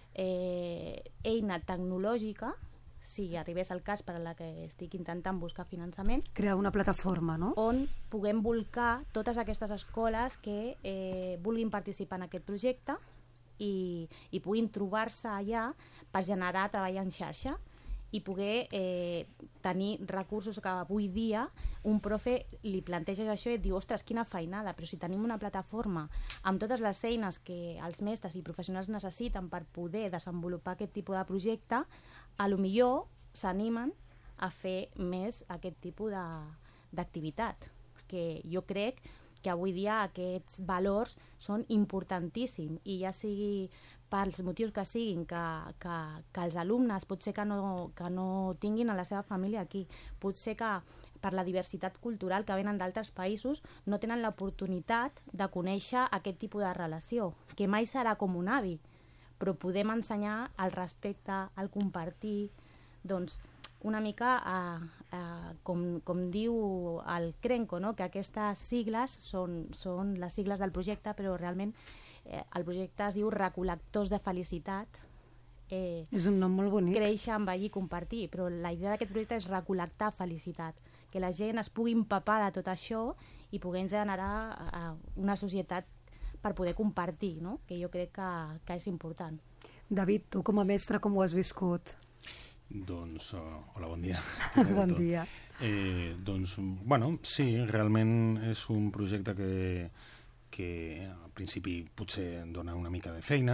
eh, eina tecnològica, si arribés el cas per a la que estic intentant buscar finançament. Crear una plataforma, no? On puguem volcar totes aquestes escoles que eh, vulguin participar en aquest projecte i, i puguin trobar-se allà per generar treball en xarxa i poder eh, tenir recursos que avui dia un profe li planteja això i et diu, ostres, quina feinada, però si tenim una plataforma amb totes les eines que els mestres i professionals necessiten per poder desenvolupar aquest tipus de projecte, a lo millor s'animen a fer més aquest tipus d'activitat, que jo crec que avui dia aquests valors són importantíssims i ja sigui pels motius que siguin, que, que, que els alumnes pot ser que no, que no tinguin a la seva família aquí, pot ser que per la diversitat cultural que venen d'altres països no tenen l'oportunitat de conèixer aquest tipus de relació, que mai serà com un avi, però podem ensenyar el respecte, el compartir, doncs una mica eh, eh, com, com diu el Crenco, no? Que aquestes sigles són, són les sigles del projecte, però realment eh, el projecte es diu Recol·lectors de Felicitat. Eh, és un nom molt bonic. Créixer, envellir, compartir, però la idea d'aquest projecte és recol·lectar felicitat, que la gent es pugui empapar de tot això i puguem generar eh, una societat per poder compartir, no? Que jo crec que, que és important. David, tu com a mestre com ho has viscut? Doncs, uh, hola, bon dia. Bon dia. Eh, doncs, bueno, sí, realment és un projecte que, que al principi potser dona una mica de feina,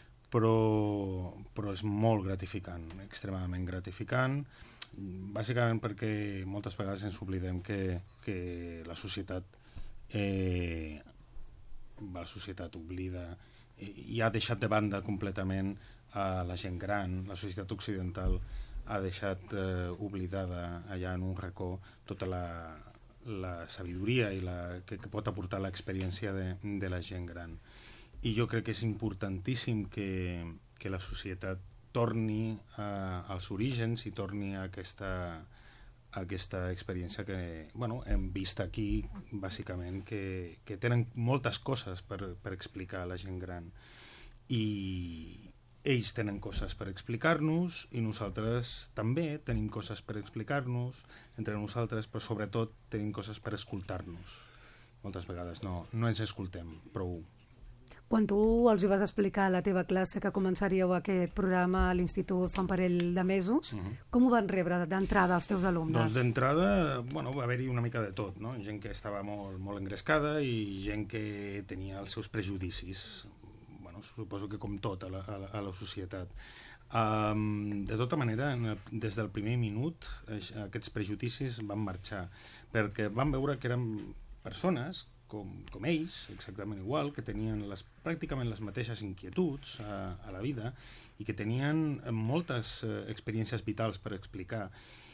però, però és molt gratificant, extremadament gratificant, bàsicament perquè moltes vegades ens oblidem que, que la societat eh, la societat oblida i ha deixat de banda completament a la gent gran. La societat occidental ha deixat eh, oblidada allà en un racó tota la, la sabidoria i la, que, que pot aportar l'experiència de, de la gent gran. I jo crec que és importantíssim que, que la societat torni a, als orígens i torni a aquesta, a aquesta experiència que bueno, hem vist aquí, bàsicament, que, que tenen moltes coses per, per explicar a la gent gran. I ells tenen coses per explicar-nos i nosaltres també tenim coses per explicar-nos entre nosaltres, però sobretot tenim coses per escoltar-nos. Moltes vegades no, no ens escoltem prou. Quan tu els vas explicar a la teva classe que començaríeu aquest programa a l'institut fa un parell de mesos, uh-huh. com ho van rebre d'entrada els teus alumnes? Doncs d'entrada, bueno, va haver-hi una mica de tot, no? Gent que estava molt, molt engrescada i gent que tenia els seus prejudicis. Bueno, suposo que com tot a la, a la, a la societat. Um, de tota manera, des del primer minut, aquests prejudicis van marxar, perquè van veure que eren persones com, com ells, exactament igual, que tenien les, pràcticament les mateixes inquietuds a, a la vida i que tenien moltes eh, experiències vitals per explicar.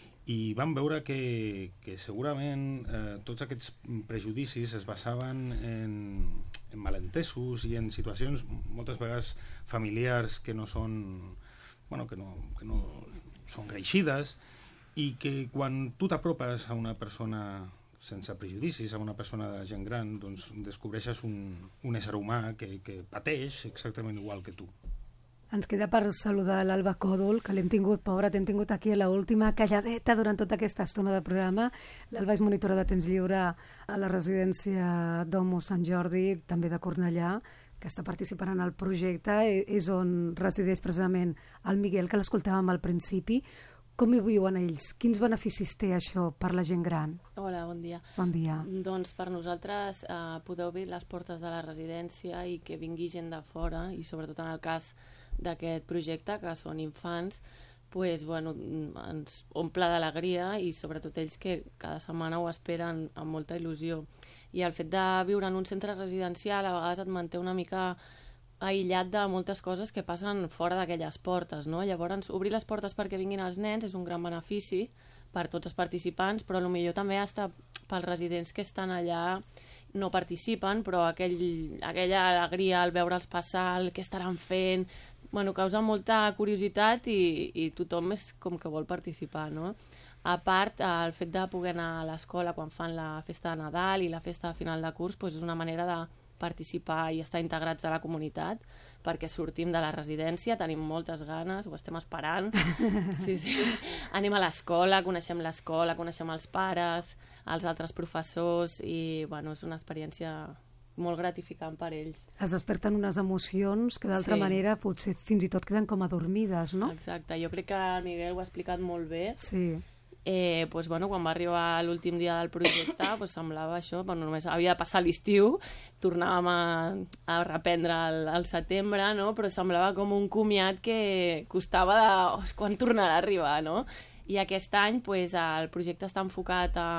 I vam veure que, que segurament eh, tots aquests prejudicis es basaven en, en malentesos i en situacions moltes vegades familiars que no són, bueno, que no, que no són greixides, i que quan tu t'apropes a una persona sense prejudicis, a una persona de gent gran, doncs descobreixes un, un ésser humà que, que pateix exactament igual que tu. Ens queda per saludar l'Alba Còdol, que l'hem tingut, pobra, t'hem tingut aquí a l'última calladeta durant tota aquesta estona de programa. L'Alba és monitora de temps lliure a la residència Domo Sant Jordi, també de Cornellà, que està participant en el projecte. És on resideix precisament el Miguel, que l'escoltàvem al principi. Com hi viuen ells? Quins beneficis té això per la gent gran? Hola, bon dia. Bon dia. Doncs per nosaltres eh, podeu obrir les portes de la residència i que vingui gent de fora, i sobretot en el cas d'aquest projecte, que són infants, pues, bueno, ens omple d'alegria, i sobretot ells que cada setmana ho esperen amb molta il·lusió. I el fet de viure en un centre residencial a vegades et manté una mica aïllat de moltes coses que passen fora d'aquelles portes, no? Llavors, obrir les portes perquè vinguin els nens és un gran benefici per tots els participants, però potser també està pels residents que estan allà, no participen, però aquell, aquella alegria al veure'ls passar, el que estaran fent, bueno, causa molta curiositat, i, i tothom és com que vol participar, no? A part, el fet de poder anar a l'escola quan fan la festa de Nadal i la festa de final de curs, doncs és una manera de participar i estar integrats a la comunitat, perquè sortim de la residència, tenim moltes ganes, ho estem esperant. Sí, sí. Anem a l'escola, coneixem l'escola, coneixem els pares, els altres professors, i bueno, és una experiència molt gratificant per ells. Es desperten unes emocions que d'altra Sí. manera potser fins i tot queden com adormides, no? Exacte, jo crec que el Miguel ho ha explicat molt bé. Sí. Eh, pues, bueno, quan va arribar l'últim dia del projecte, pues, semblava això, bueno, només havia de passar l'estiu, tornàvem a, a reprendre el, el setembre, no? Però semblava com un comiat que costava de... Oh, quan tornarà a arribar, no? I aquest any pues, el projecte està enfocat a,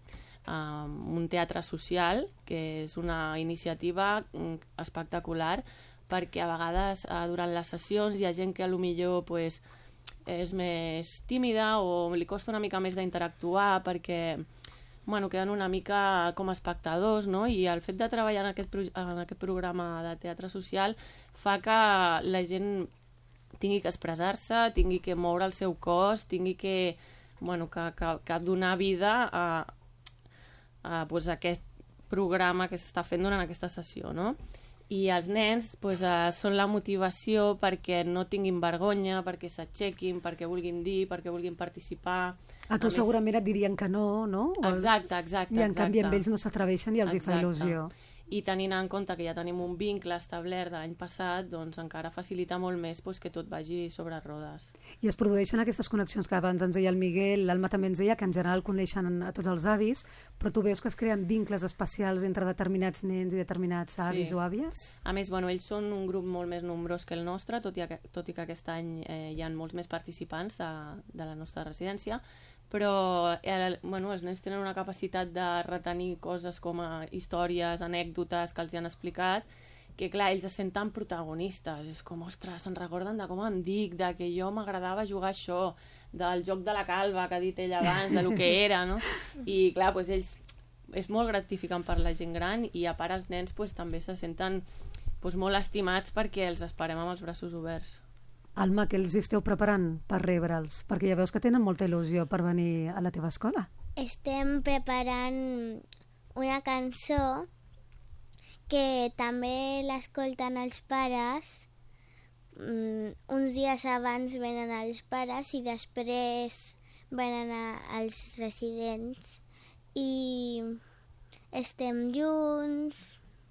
a un teatre social, que és una iniciativa espectacular, perquè a vegades eh, durant les sessions hi ha gent que a lo millor pues, és més tímida o li costa una mica més d'interactuar perquè bueno, queden una mica com a espectadors, no? I el fet de treballar en aquest, en aquest programa de teatre social fa que la gent tingui que expressar-se, tingui que moure el seu cos, tingui que, bueno, que, que, que donar vida a, a pues, aquest programa que s'està fent durant aquesta sessió, no? I els nens pues, eh, són la motivació perquè no tinguin vergonya, perquè s'aixequin, perquè vulguin dir, perquè vulguin participar. A tu a segurament més... et dirien que no, no? Exacte, exacte. I en exacte. canvi amb ells no s'atreveixen i els exacte. Hi fa il·lusió. I tenint en compte que ja tenim un vincle establert de l'any passat, doncs encara facilita molt més pues, que tot vagi sobre rodes. I es produeixen aquestes connexions que abans ens deia el Miguel, l'Alma també ens deia que en general coneixen a tots els avis, però tu veus que es creen vincles especials entre determinats nens i determinats avis sí. o àvies? A més, bueno, ells són un grup molt més nombrós que el nostre, tot i, que, tot i que aquest any eh, hi ha molts més participants de, de la nostra residència, però eh, bueno, els nens tenen una capacitat de retenir coses com a històries, anècdotes que els hi han explicat, que clar, ells es senten protagonistes, és com, ostres, se'n recorden de com em dic, de que jo m'agradava jugar això, del joc de la calva que ha dit ell abans, de lo que era, no? I clar, doncs ells és molt gratificant per la gent gran, i a part els nens doncs, també se senten doncs, molt estimats perquè els esperem amb els braços oberts. Alma, què els esteu preparant per rebre'ls? Perquè ja veus que tenen molta il·lusió per venir a la teva escola. Estem preparant una cançó que també l'escolten els pares. Mm, uns dies abans venen els pares i després venen a, els residents. I estem junts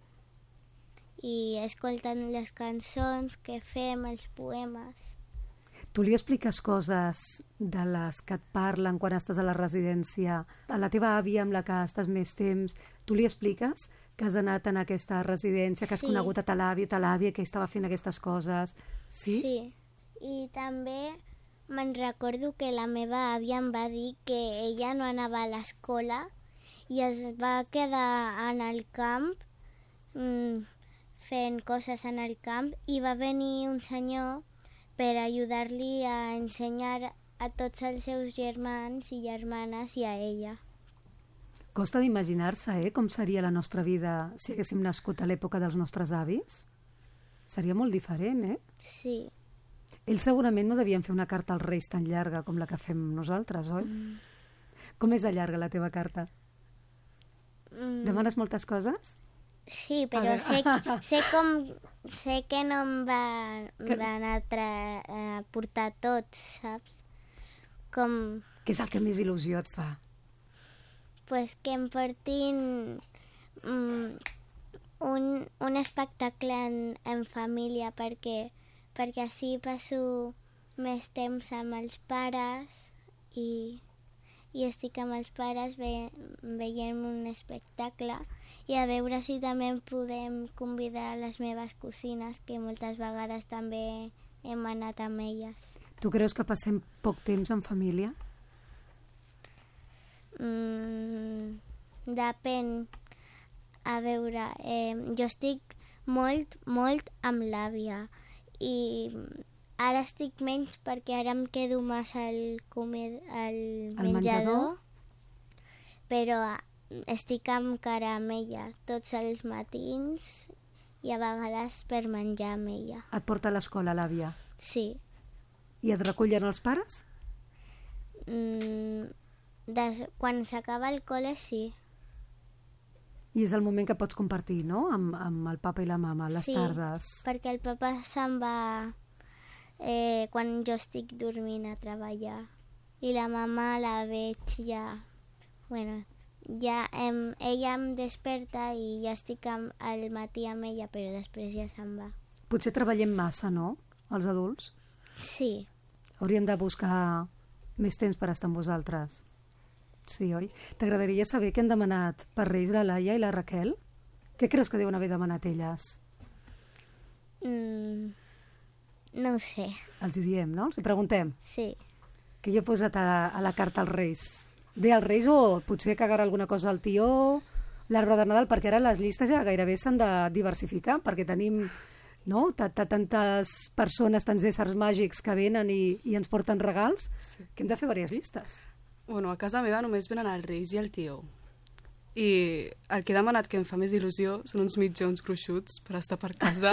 i escolten les cançons que fem, els poemes. Tu li expliques coses de les que et parlen quan estàs a la residència, a la teva àvia amb la que estàs més temps, tu li expliques que has anat en aquesta residència, que has sí. conegut a ta l'àvia, ta l'àvia que estava fent aquestes coses, sí? Sí, i també me'n recordo que la meva àvia em va dir que ella no anava a l'escola i es va quedar en el camp mm, fent coses en el camp i va venir un senyor per ajudar-li a ensenyar a tots els seus germans i germanes i a ella. Costa d'imaginar-se, eh, com seria la nostra vida si haguéssim nascut a l'època dels nostres avis. Seria molt diferent, eh? Sí. Ells segurament no devien fer una carta als Reis tan llarga com la que fem nosaltres, oi? Mm. Com és de llarga la teva carta? Mm. Demanes moltes coses? Sí, però sé, sé com... Sé que no em va, que... van a, tra... a portar tots, saps? Com... Què és el que més il·lusió et fa? Pues que em portin mm, un, un espectacle en, en família, perquè, perquè així passo més temps amb els pares i, i estic amb els pares ve, veient un espectacle i a veure si també podem convidar les meves cosines, que moltes vegades també hem anat amb elles. Tu creus que passem poc temps en família? Mm, depèn. A veure, eh, jo estic molt, molt amb l'àvia i ara estic menys perquè ara em quedo massa al, comer, al menjador, menjador, però estic encara amb ella tots els matins i a vegades per menjar amb ella. Et porta a l'escola l'àvia? Sí. I et recullen els pares? Mm, des, quan s'acaba el col·le, sí. I és el moment que pots compartir, no?, amb, amb el papa i la mama, les sí, tardes. Sí, perquè el papa se'n va eh, quan jo estic dormint a treballar. I la mama la veig ja... Bueno, ja em, ella em desperta i ja estic amb, al matí amb ella, però després ja se'n va. Potser treballem massa, no?, els adults? Sí. Hauríem de buscar més temps per estar amb vosaltres. Sí, oi? T'agradaria saber què han demanat per Reis la Laia i la Raquel? Què creus que deuen haver demanat elles? Mm, no ho sé. Els hi diem, no? Els hi preguntem? Sí. Què hi he posat a la, a la carta als Reis? Bé, als Reis o potser cagarà alguna cosa al tió, l'arbre de Nadal, perquè ara les llistes ja gairebé s'han de diversificar, perquè tenim... no? Tantes persones, tants éssers màgics que venen i, i ens porten regals, sí, que hem de fer diverses llistes. Bueno, a casa meva només venen els Reis i el tió. I el que he demanat que em fa més il·lusió són uns mitjons gruixuts per estar per casa.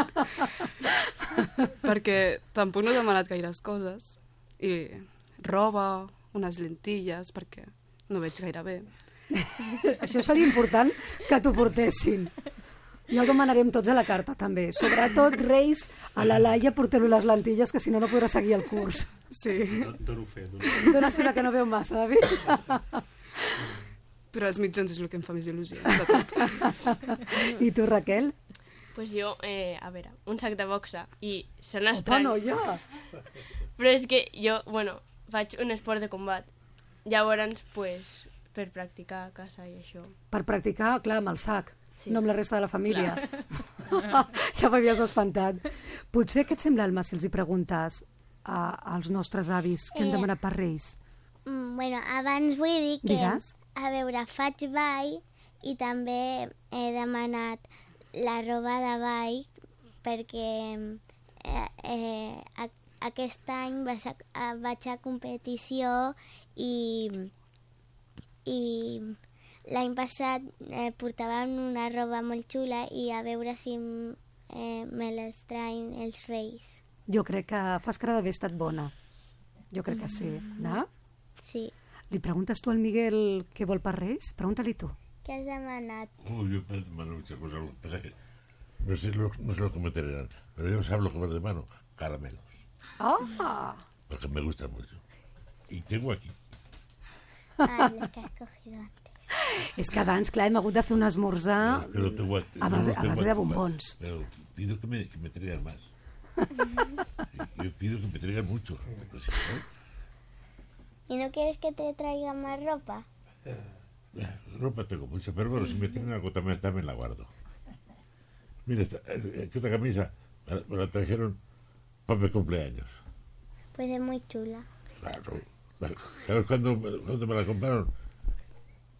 Perquè tampoc no he demanat gaires coses. I roba, unes lentilles, perquè no veig gaire bé. Això seria important que t'ho portessin. Ja ho demanarem tots a la carta, també. Sobretot, Reis, a la Laia portar-li les lentilles, que si no, no podrà seguir el curs. Sí. Dono fe. Dona espera que no veu massa, David. Però els mitjons és el que em fa més il·lusió, de tot. I tu, Raquel? Pues jo, eh, a veure, un sac de boxa. I són Opa, estrany. noia! Però és que jo, bueno, faig un esport de combat. Llavors, pues, per practicar a casa i això. Per practicar, clar, amb el sac. Sí. No amb la resta de la família. Ja m'havies espantat. Potser què et sembla, Alma, si els hi preguntes a, als nostres avis què eh, han demanat per Reis? Mm, bueno, abans vull dir que... Digues. A veure, faig ball i també he demanat la roba de ball perquè eh, eh, a, aquest any vaig a, vaig a competició i... i l'any passat eh, portàvem una roba molt xula i a veure si eh, me les traien els Reis. Jo crec que fas cara d'haver estat bona. Jo crec que sí. No? Sí. Li preguntes tu al Miguel què vol per Reis? Pregunta-li tu. ¿Qué has demanat? Oh, yo me demano muchas cosas. Lo que pasa es que no sé, lo, no sé lo que me traerán, pero yo sabes lo que me demano. Caramelos. ¡Ah! Porque me gustan mucho. Y tengo aquí. Ah, los que has cogido antes. És que abans, clar, hem hagut de fer un esmorzar Pero tengo, a base, tengo, a base de bombons. Pero pido que me, que me traigan más. Yo pido que me traigan mucho. Pues, ¿no? ¿Y no quieres que te traiga más ropa? Ropa tengo mucha, pero bueno, si me tienen algo también, también la guardo. Mira, esta, esta camisa me la, me la trajeron para mi cumpleaños. Pues es muy chula. Claro. ¿Sabes cuándo, cuándo me la compraron?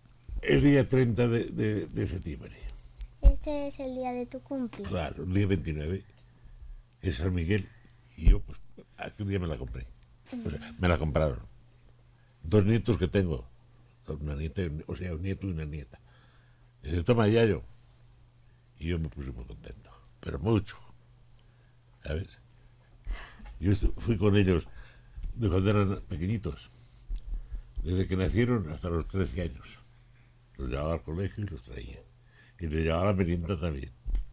el día treinta de, de, de septiembre. Este es el día de tu cumple. Claro, el día veintinueve es San Miguel y yo pues aquel día me la compré. O sea, me la compraron. Dos nietos que tengo, una nieta, o sea, un nieto y una nieta. Y dice, toma Yayo. Y yo me puse muy contento, pero mucho, ¿sabes? Yo fui con ellos de cuando eran pequeñitos, desde que nacieron hasta los trece años. Los llevaba al colegio y los traía. Y les llevaba la merienda también.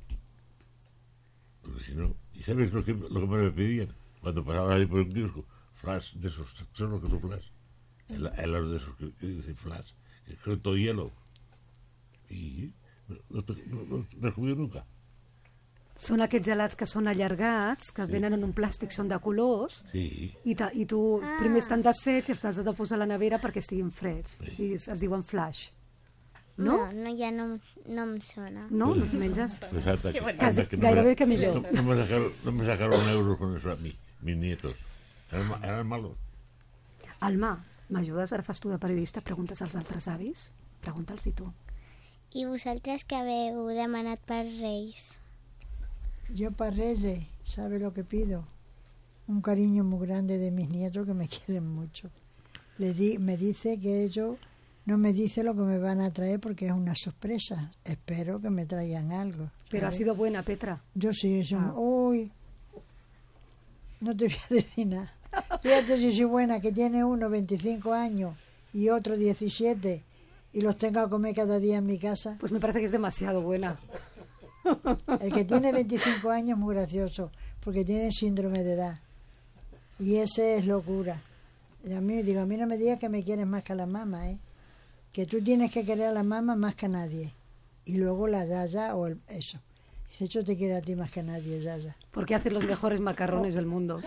Porque si no, ¿y sabes lo que, lo que me pedían? Cuando pasaba ahí por un kiosco, flash de esos, son los que son flash. Helados de esos que, que dicen flash, que es todo hielo. I no, no, no, no, no he comido nunca. Són aquests gelats que són allargats, que Sí. venen en un plàstic, són de colors, Sí. i, ta, i tu Ah. primer estan desfets i els has de posar a la nevera perquè estiguin freds. Sí. I es, es diuen flash. No, No? no, ja no, no em sona. No? No et menges? Pues anda, que, Quasi- anda que no gairebé me, que millor. No, no me sacaron, no me sacaron euros con eso a mí, mis nietos. Eran, ma- eran malos. Alma, m'ajudes? Ara fas tu de periodista, preguntes als altres avis? Pregunta'ls-hi tu. I vosaltres que haveu demanat per Reis? Yo para Reyes, ¿sabe lo que pido? Un cariño muy grande de mis nietos que me quieren mucho. Le di, me dice que ellos no me dice lo que me van a traer porque es una sorpresa. Espero que me traigan algo. Pero ha ¿sabes? sido buena, Petra. Yo sí, yo, Ah. uy, no te voy a decir nada. Fíjate si soy buena, que tiene uno veinticinco años y otro diecisiete y los tengo a comer cada día en mi casa. Pues me parece que es demasiado buena. El que tiene veinticinco años es muy gracioso, porque tiene síndrome de edad. Y ese es locura. Y a mí, digo, a mí no me digas que me quieres más que a la mamá, ¿eh? Que tú tienes que querer a la mamá más que a nadie. Y luego la yaya o el, eso. Dice, yo te quiero a ti más que a nadie, yaya. Porque hace los mejores macarrones del mundo.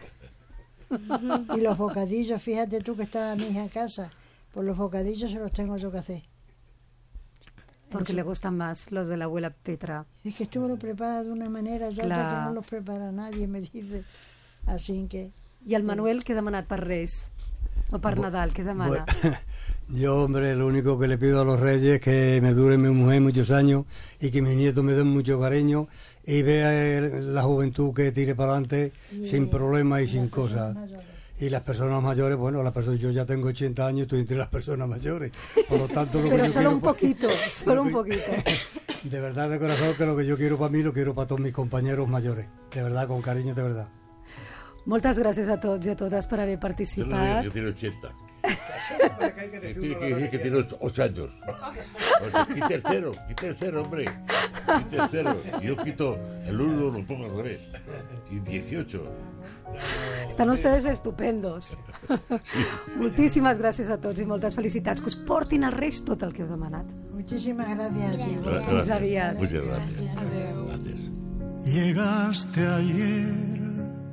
Y los bocadillos, fíjate tú que estaba mi hija en casa, pues los bocadillos se los tengo yo que hacer. Porque Eso. le gustan más los de la abuela Petra. Es que esto lo prepara de una manera, ya que Clar. no los prepara nadie, me dice. Así que... I el Manuel, què ha demanat per Reis? O per Nadal, què demana? Bueno, yo, hombre, lo único que le pido a los reyes es que me dure mi mujer muchos años y que mis nietos me den mucho cariño y vea el- la juventud que tire para adelante sin problemas y sin cosas. Y las personas mayores, bueno, las personas, yo ya tengo ochenta años, estoy entre las personas mayores. Por lo tanto, lo que Pero yo solo quiero un pa- poquito, solo un poquito. De verdad, de corazón, que lo que yo quiero para mí lo quiero para todos mis compañeros mayores. De verdad, con cariño, de verdad. Moltes gràcies a tots i a totes per haver Yo no digo participat. que tiene ochenta. Que tiene que decir que tiene ocho, ocho años. Oye, quita el cero, quita el cero, hombre. Quita el cero. Yo quito el uno, lo pongo al revés. Y dieciocho. Estan ustedes estupendos. Moltíssimes gràcies a tots i moltes felicitats. Que us portin als Reis tot el que heu demanat. Muchísimas gracias a ti. Gra- Fins gracias. aviat. Muchas gracias. Adéu. Gracias. Llegaste ayer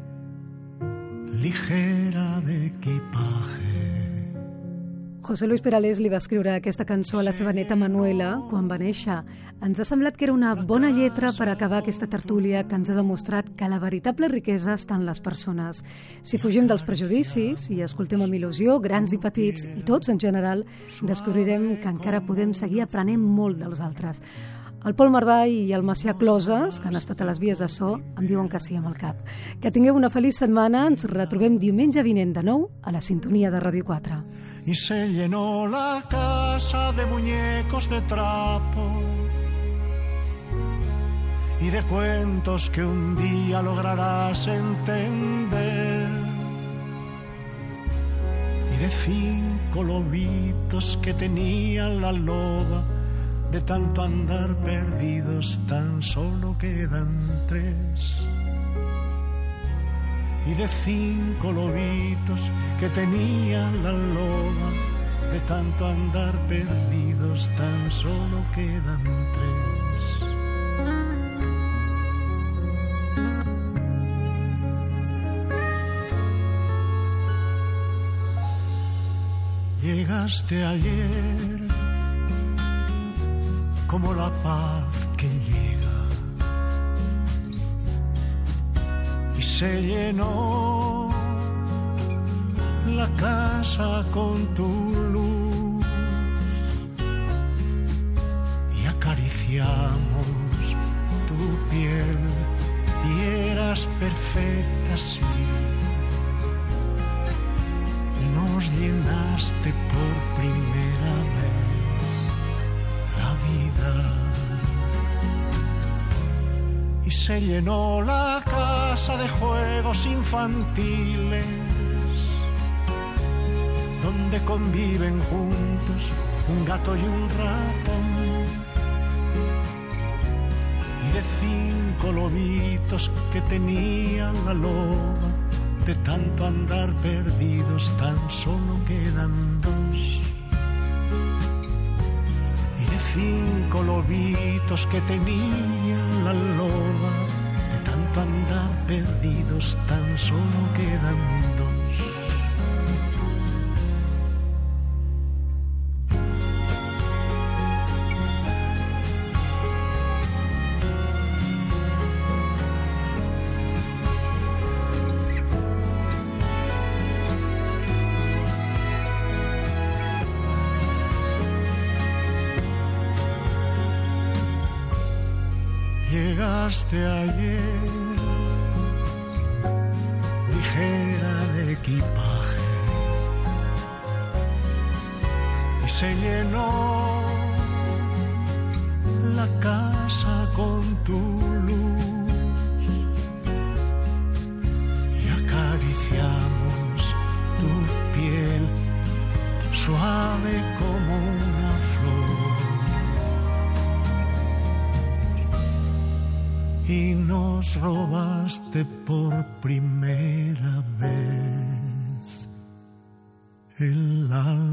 ligera de equipaje. José Luis Perales li va escriure aquesta cançó a la seva neta Manuela quan va néixer. Ens ha semblat que era una bona lletra per acabar aquesta tertúlia que ens ha demostrat que la veritable riquesa està en les persones. Si fugim dels prejudicis i escoltem amb il·lusió, grans i petits, i tots en general, descobrirem que encara podem seguir aprenent molt dels altres. El Pol Marvà i el Macià Closes, que han estat a les vies de so, em diuen que sí amb el cap. Que tingueu una feliç setmana. Ens retrobem diumenge vinent de nou a la sintonia de Ràdio quatre. Y se llenó la casa de muñecos de trapo y de cuentos que un día lograrás entender y de cinco lobitos que tenían la loba. De tanto andar perdidos tan solo quedan tres. Y de cinco lobitos que tenían la loba, de tanto andar perdidos tan solo quedan tres. Llegaste ayer como la paz que llega y se llenó la casa con tu luz acariciamos tu piel y eras perfecta así, y nos llenaste por primera vez la vida, y se llenó la casa de juegos infantiles donde conviven juntos un gato y un ratón, y de cinco lobitos que tenían la loba, de tanto andar perdidos tan solo quedan dos. Y de cinco lobitos que tenían la loba, de tanto andar perdidos tan solo quedan dos. Llegaste ayer, ligera de equipaje, y se llenó la casa con tu luz, y acariciamos tu piel suave como una flor, y nos robaste por primera vez el alma.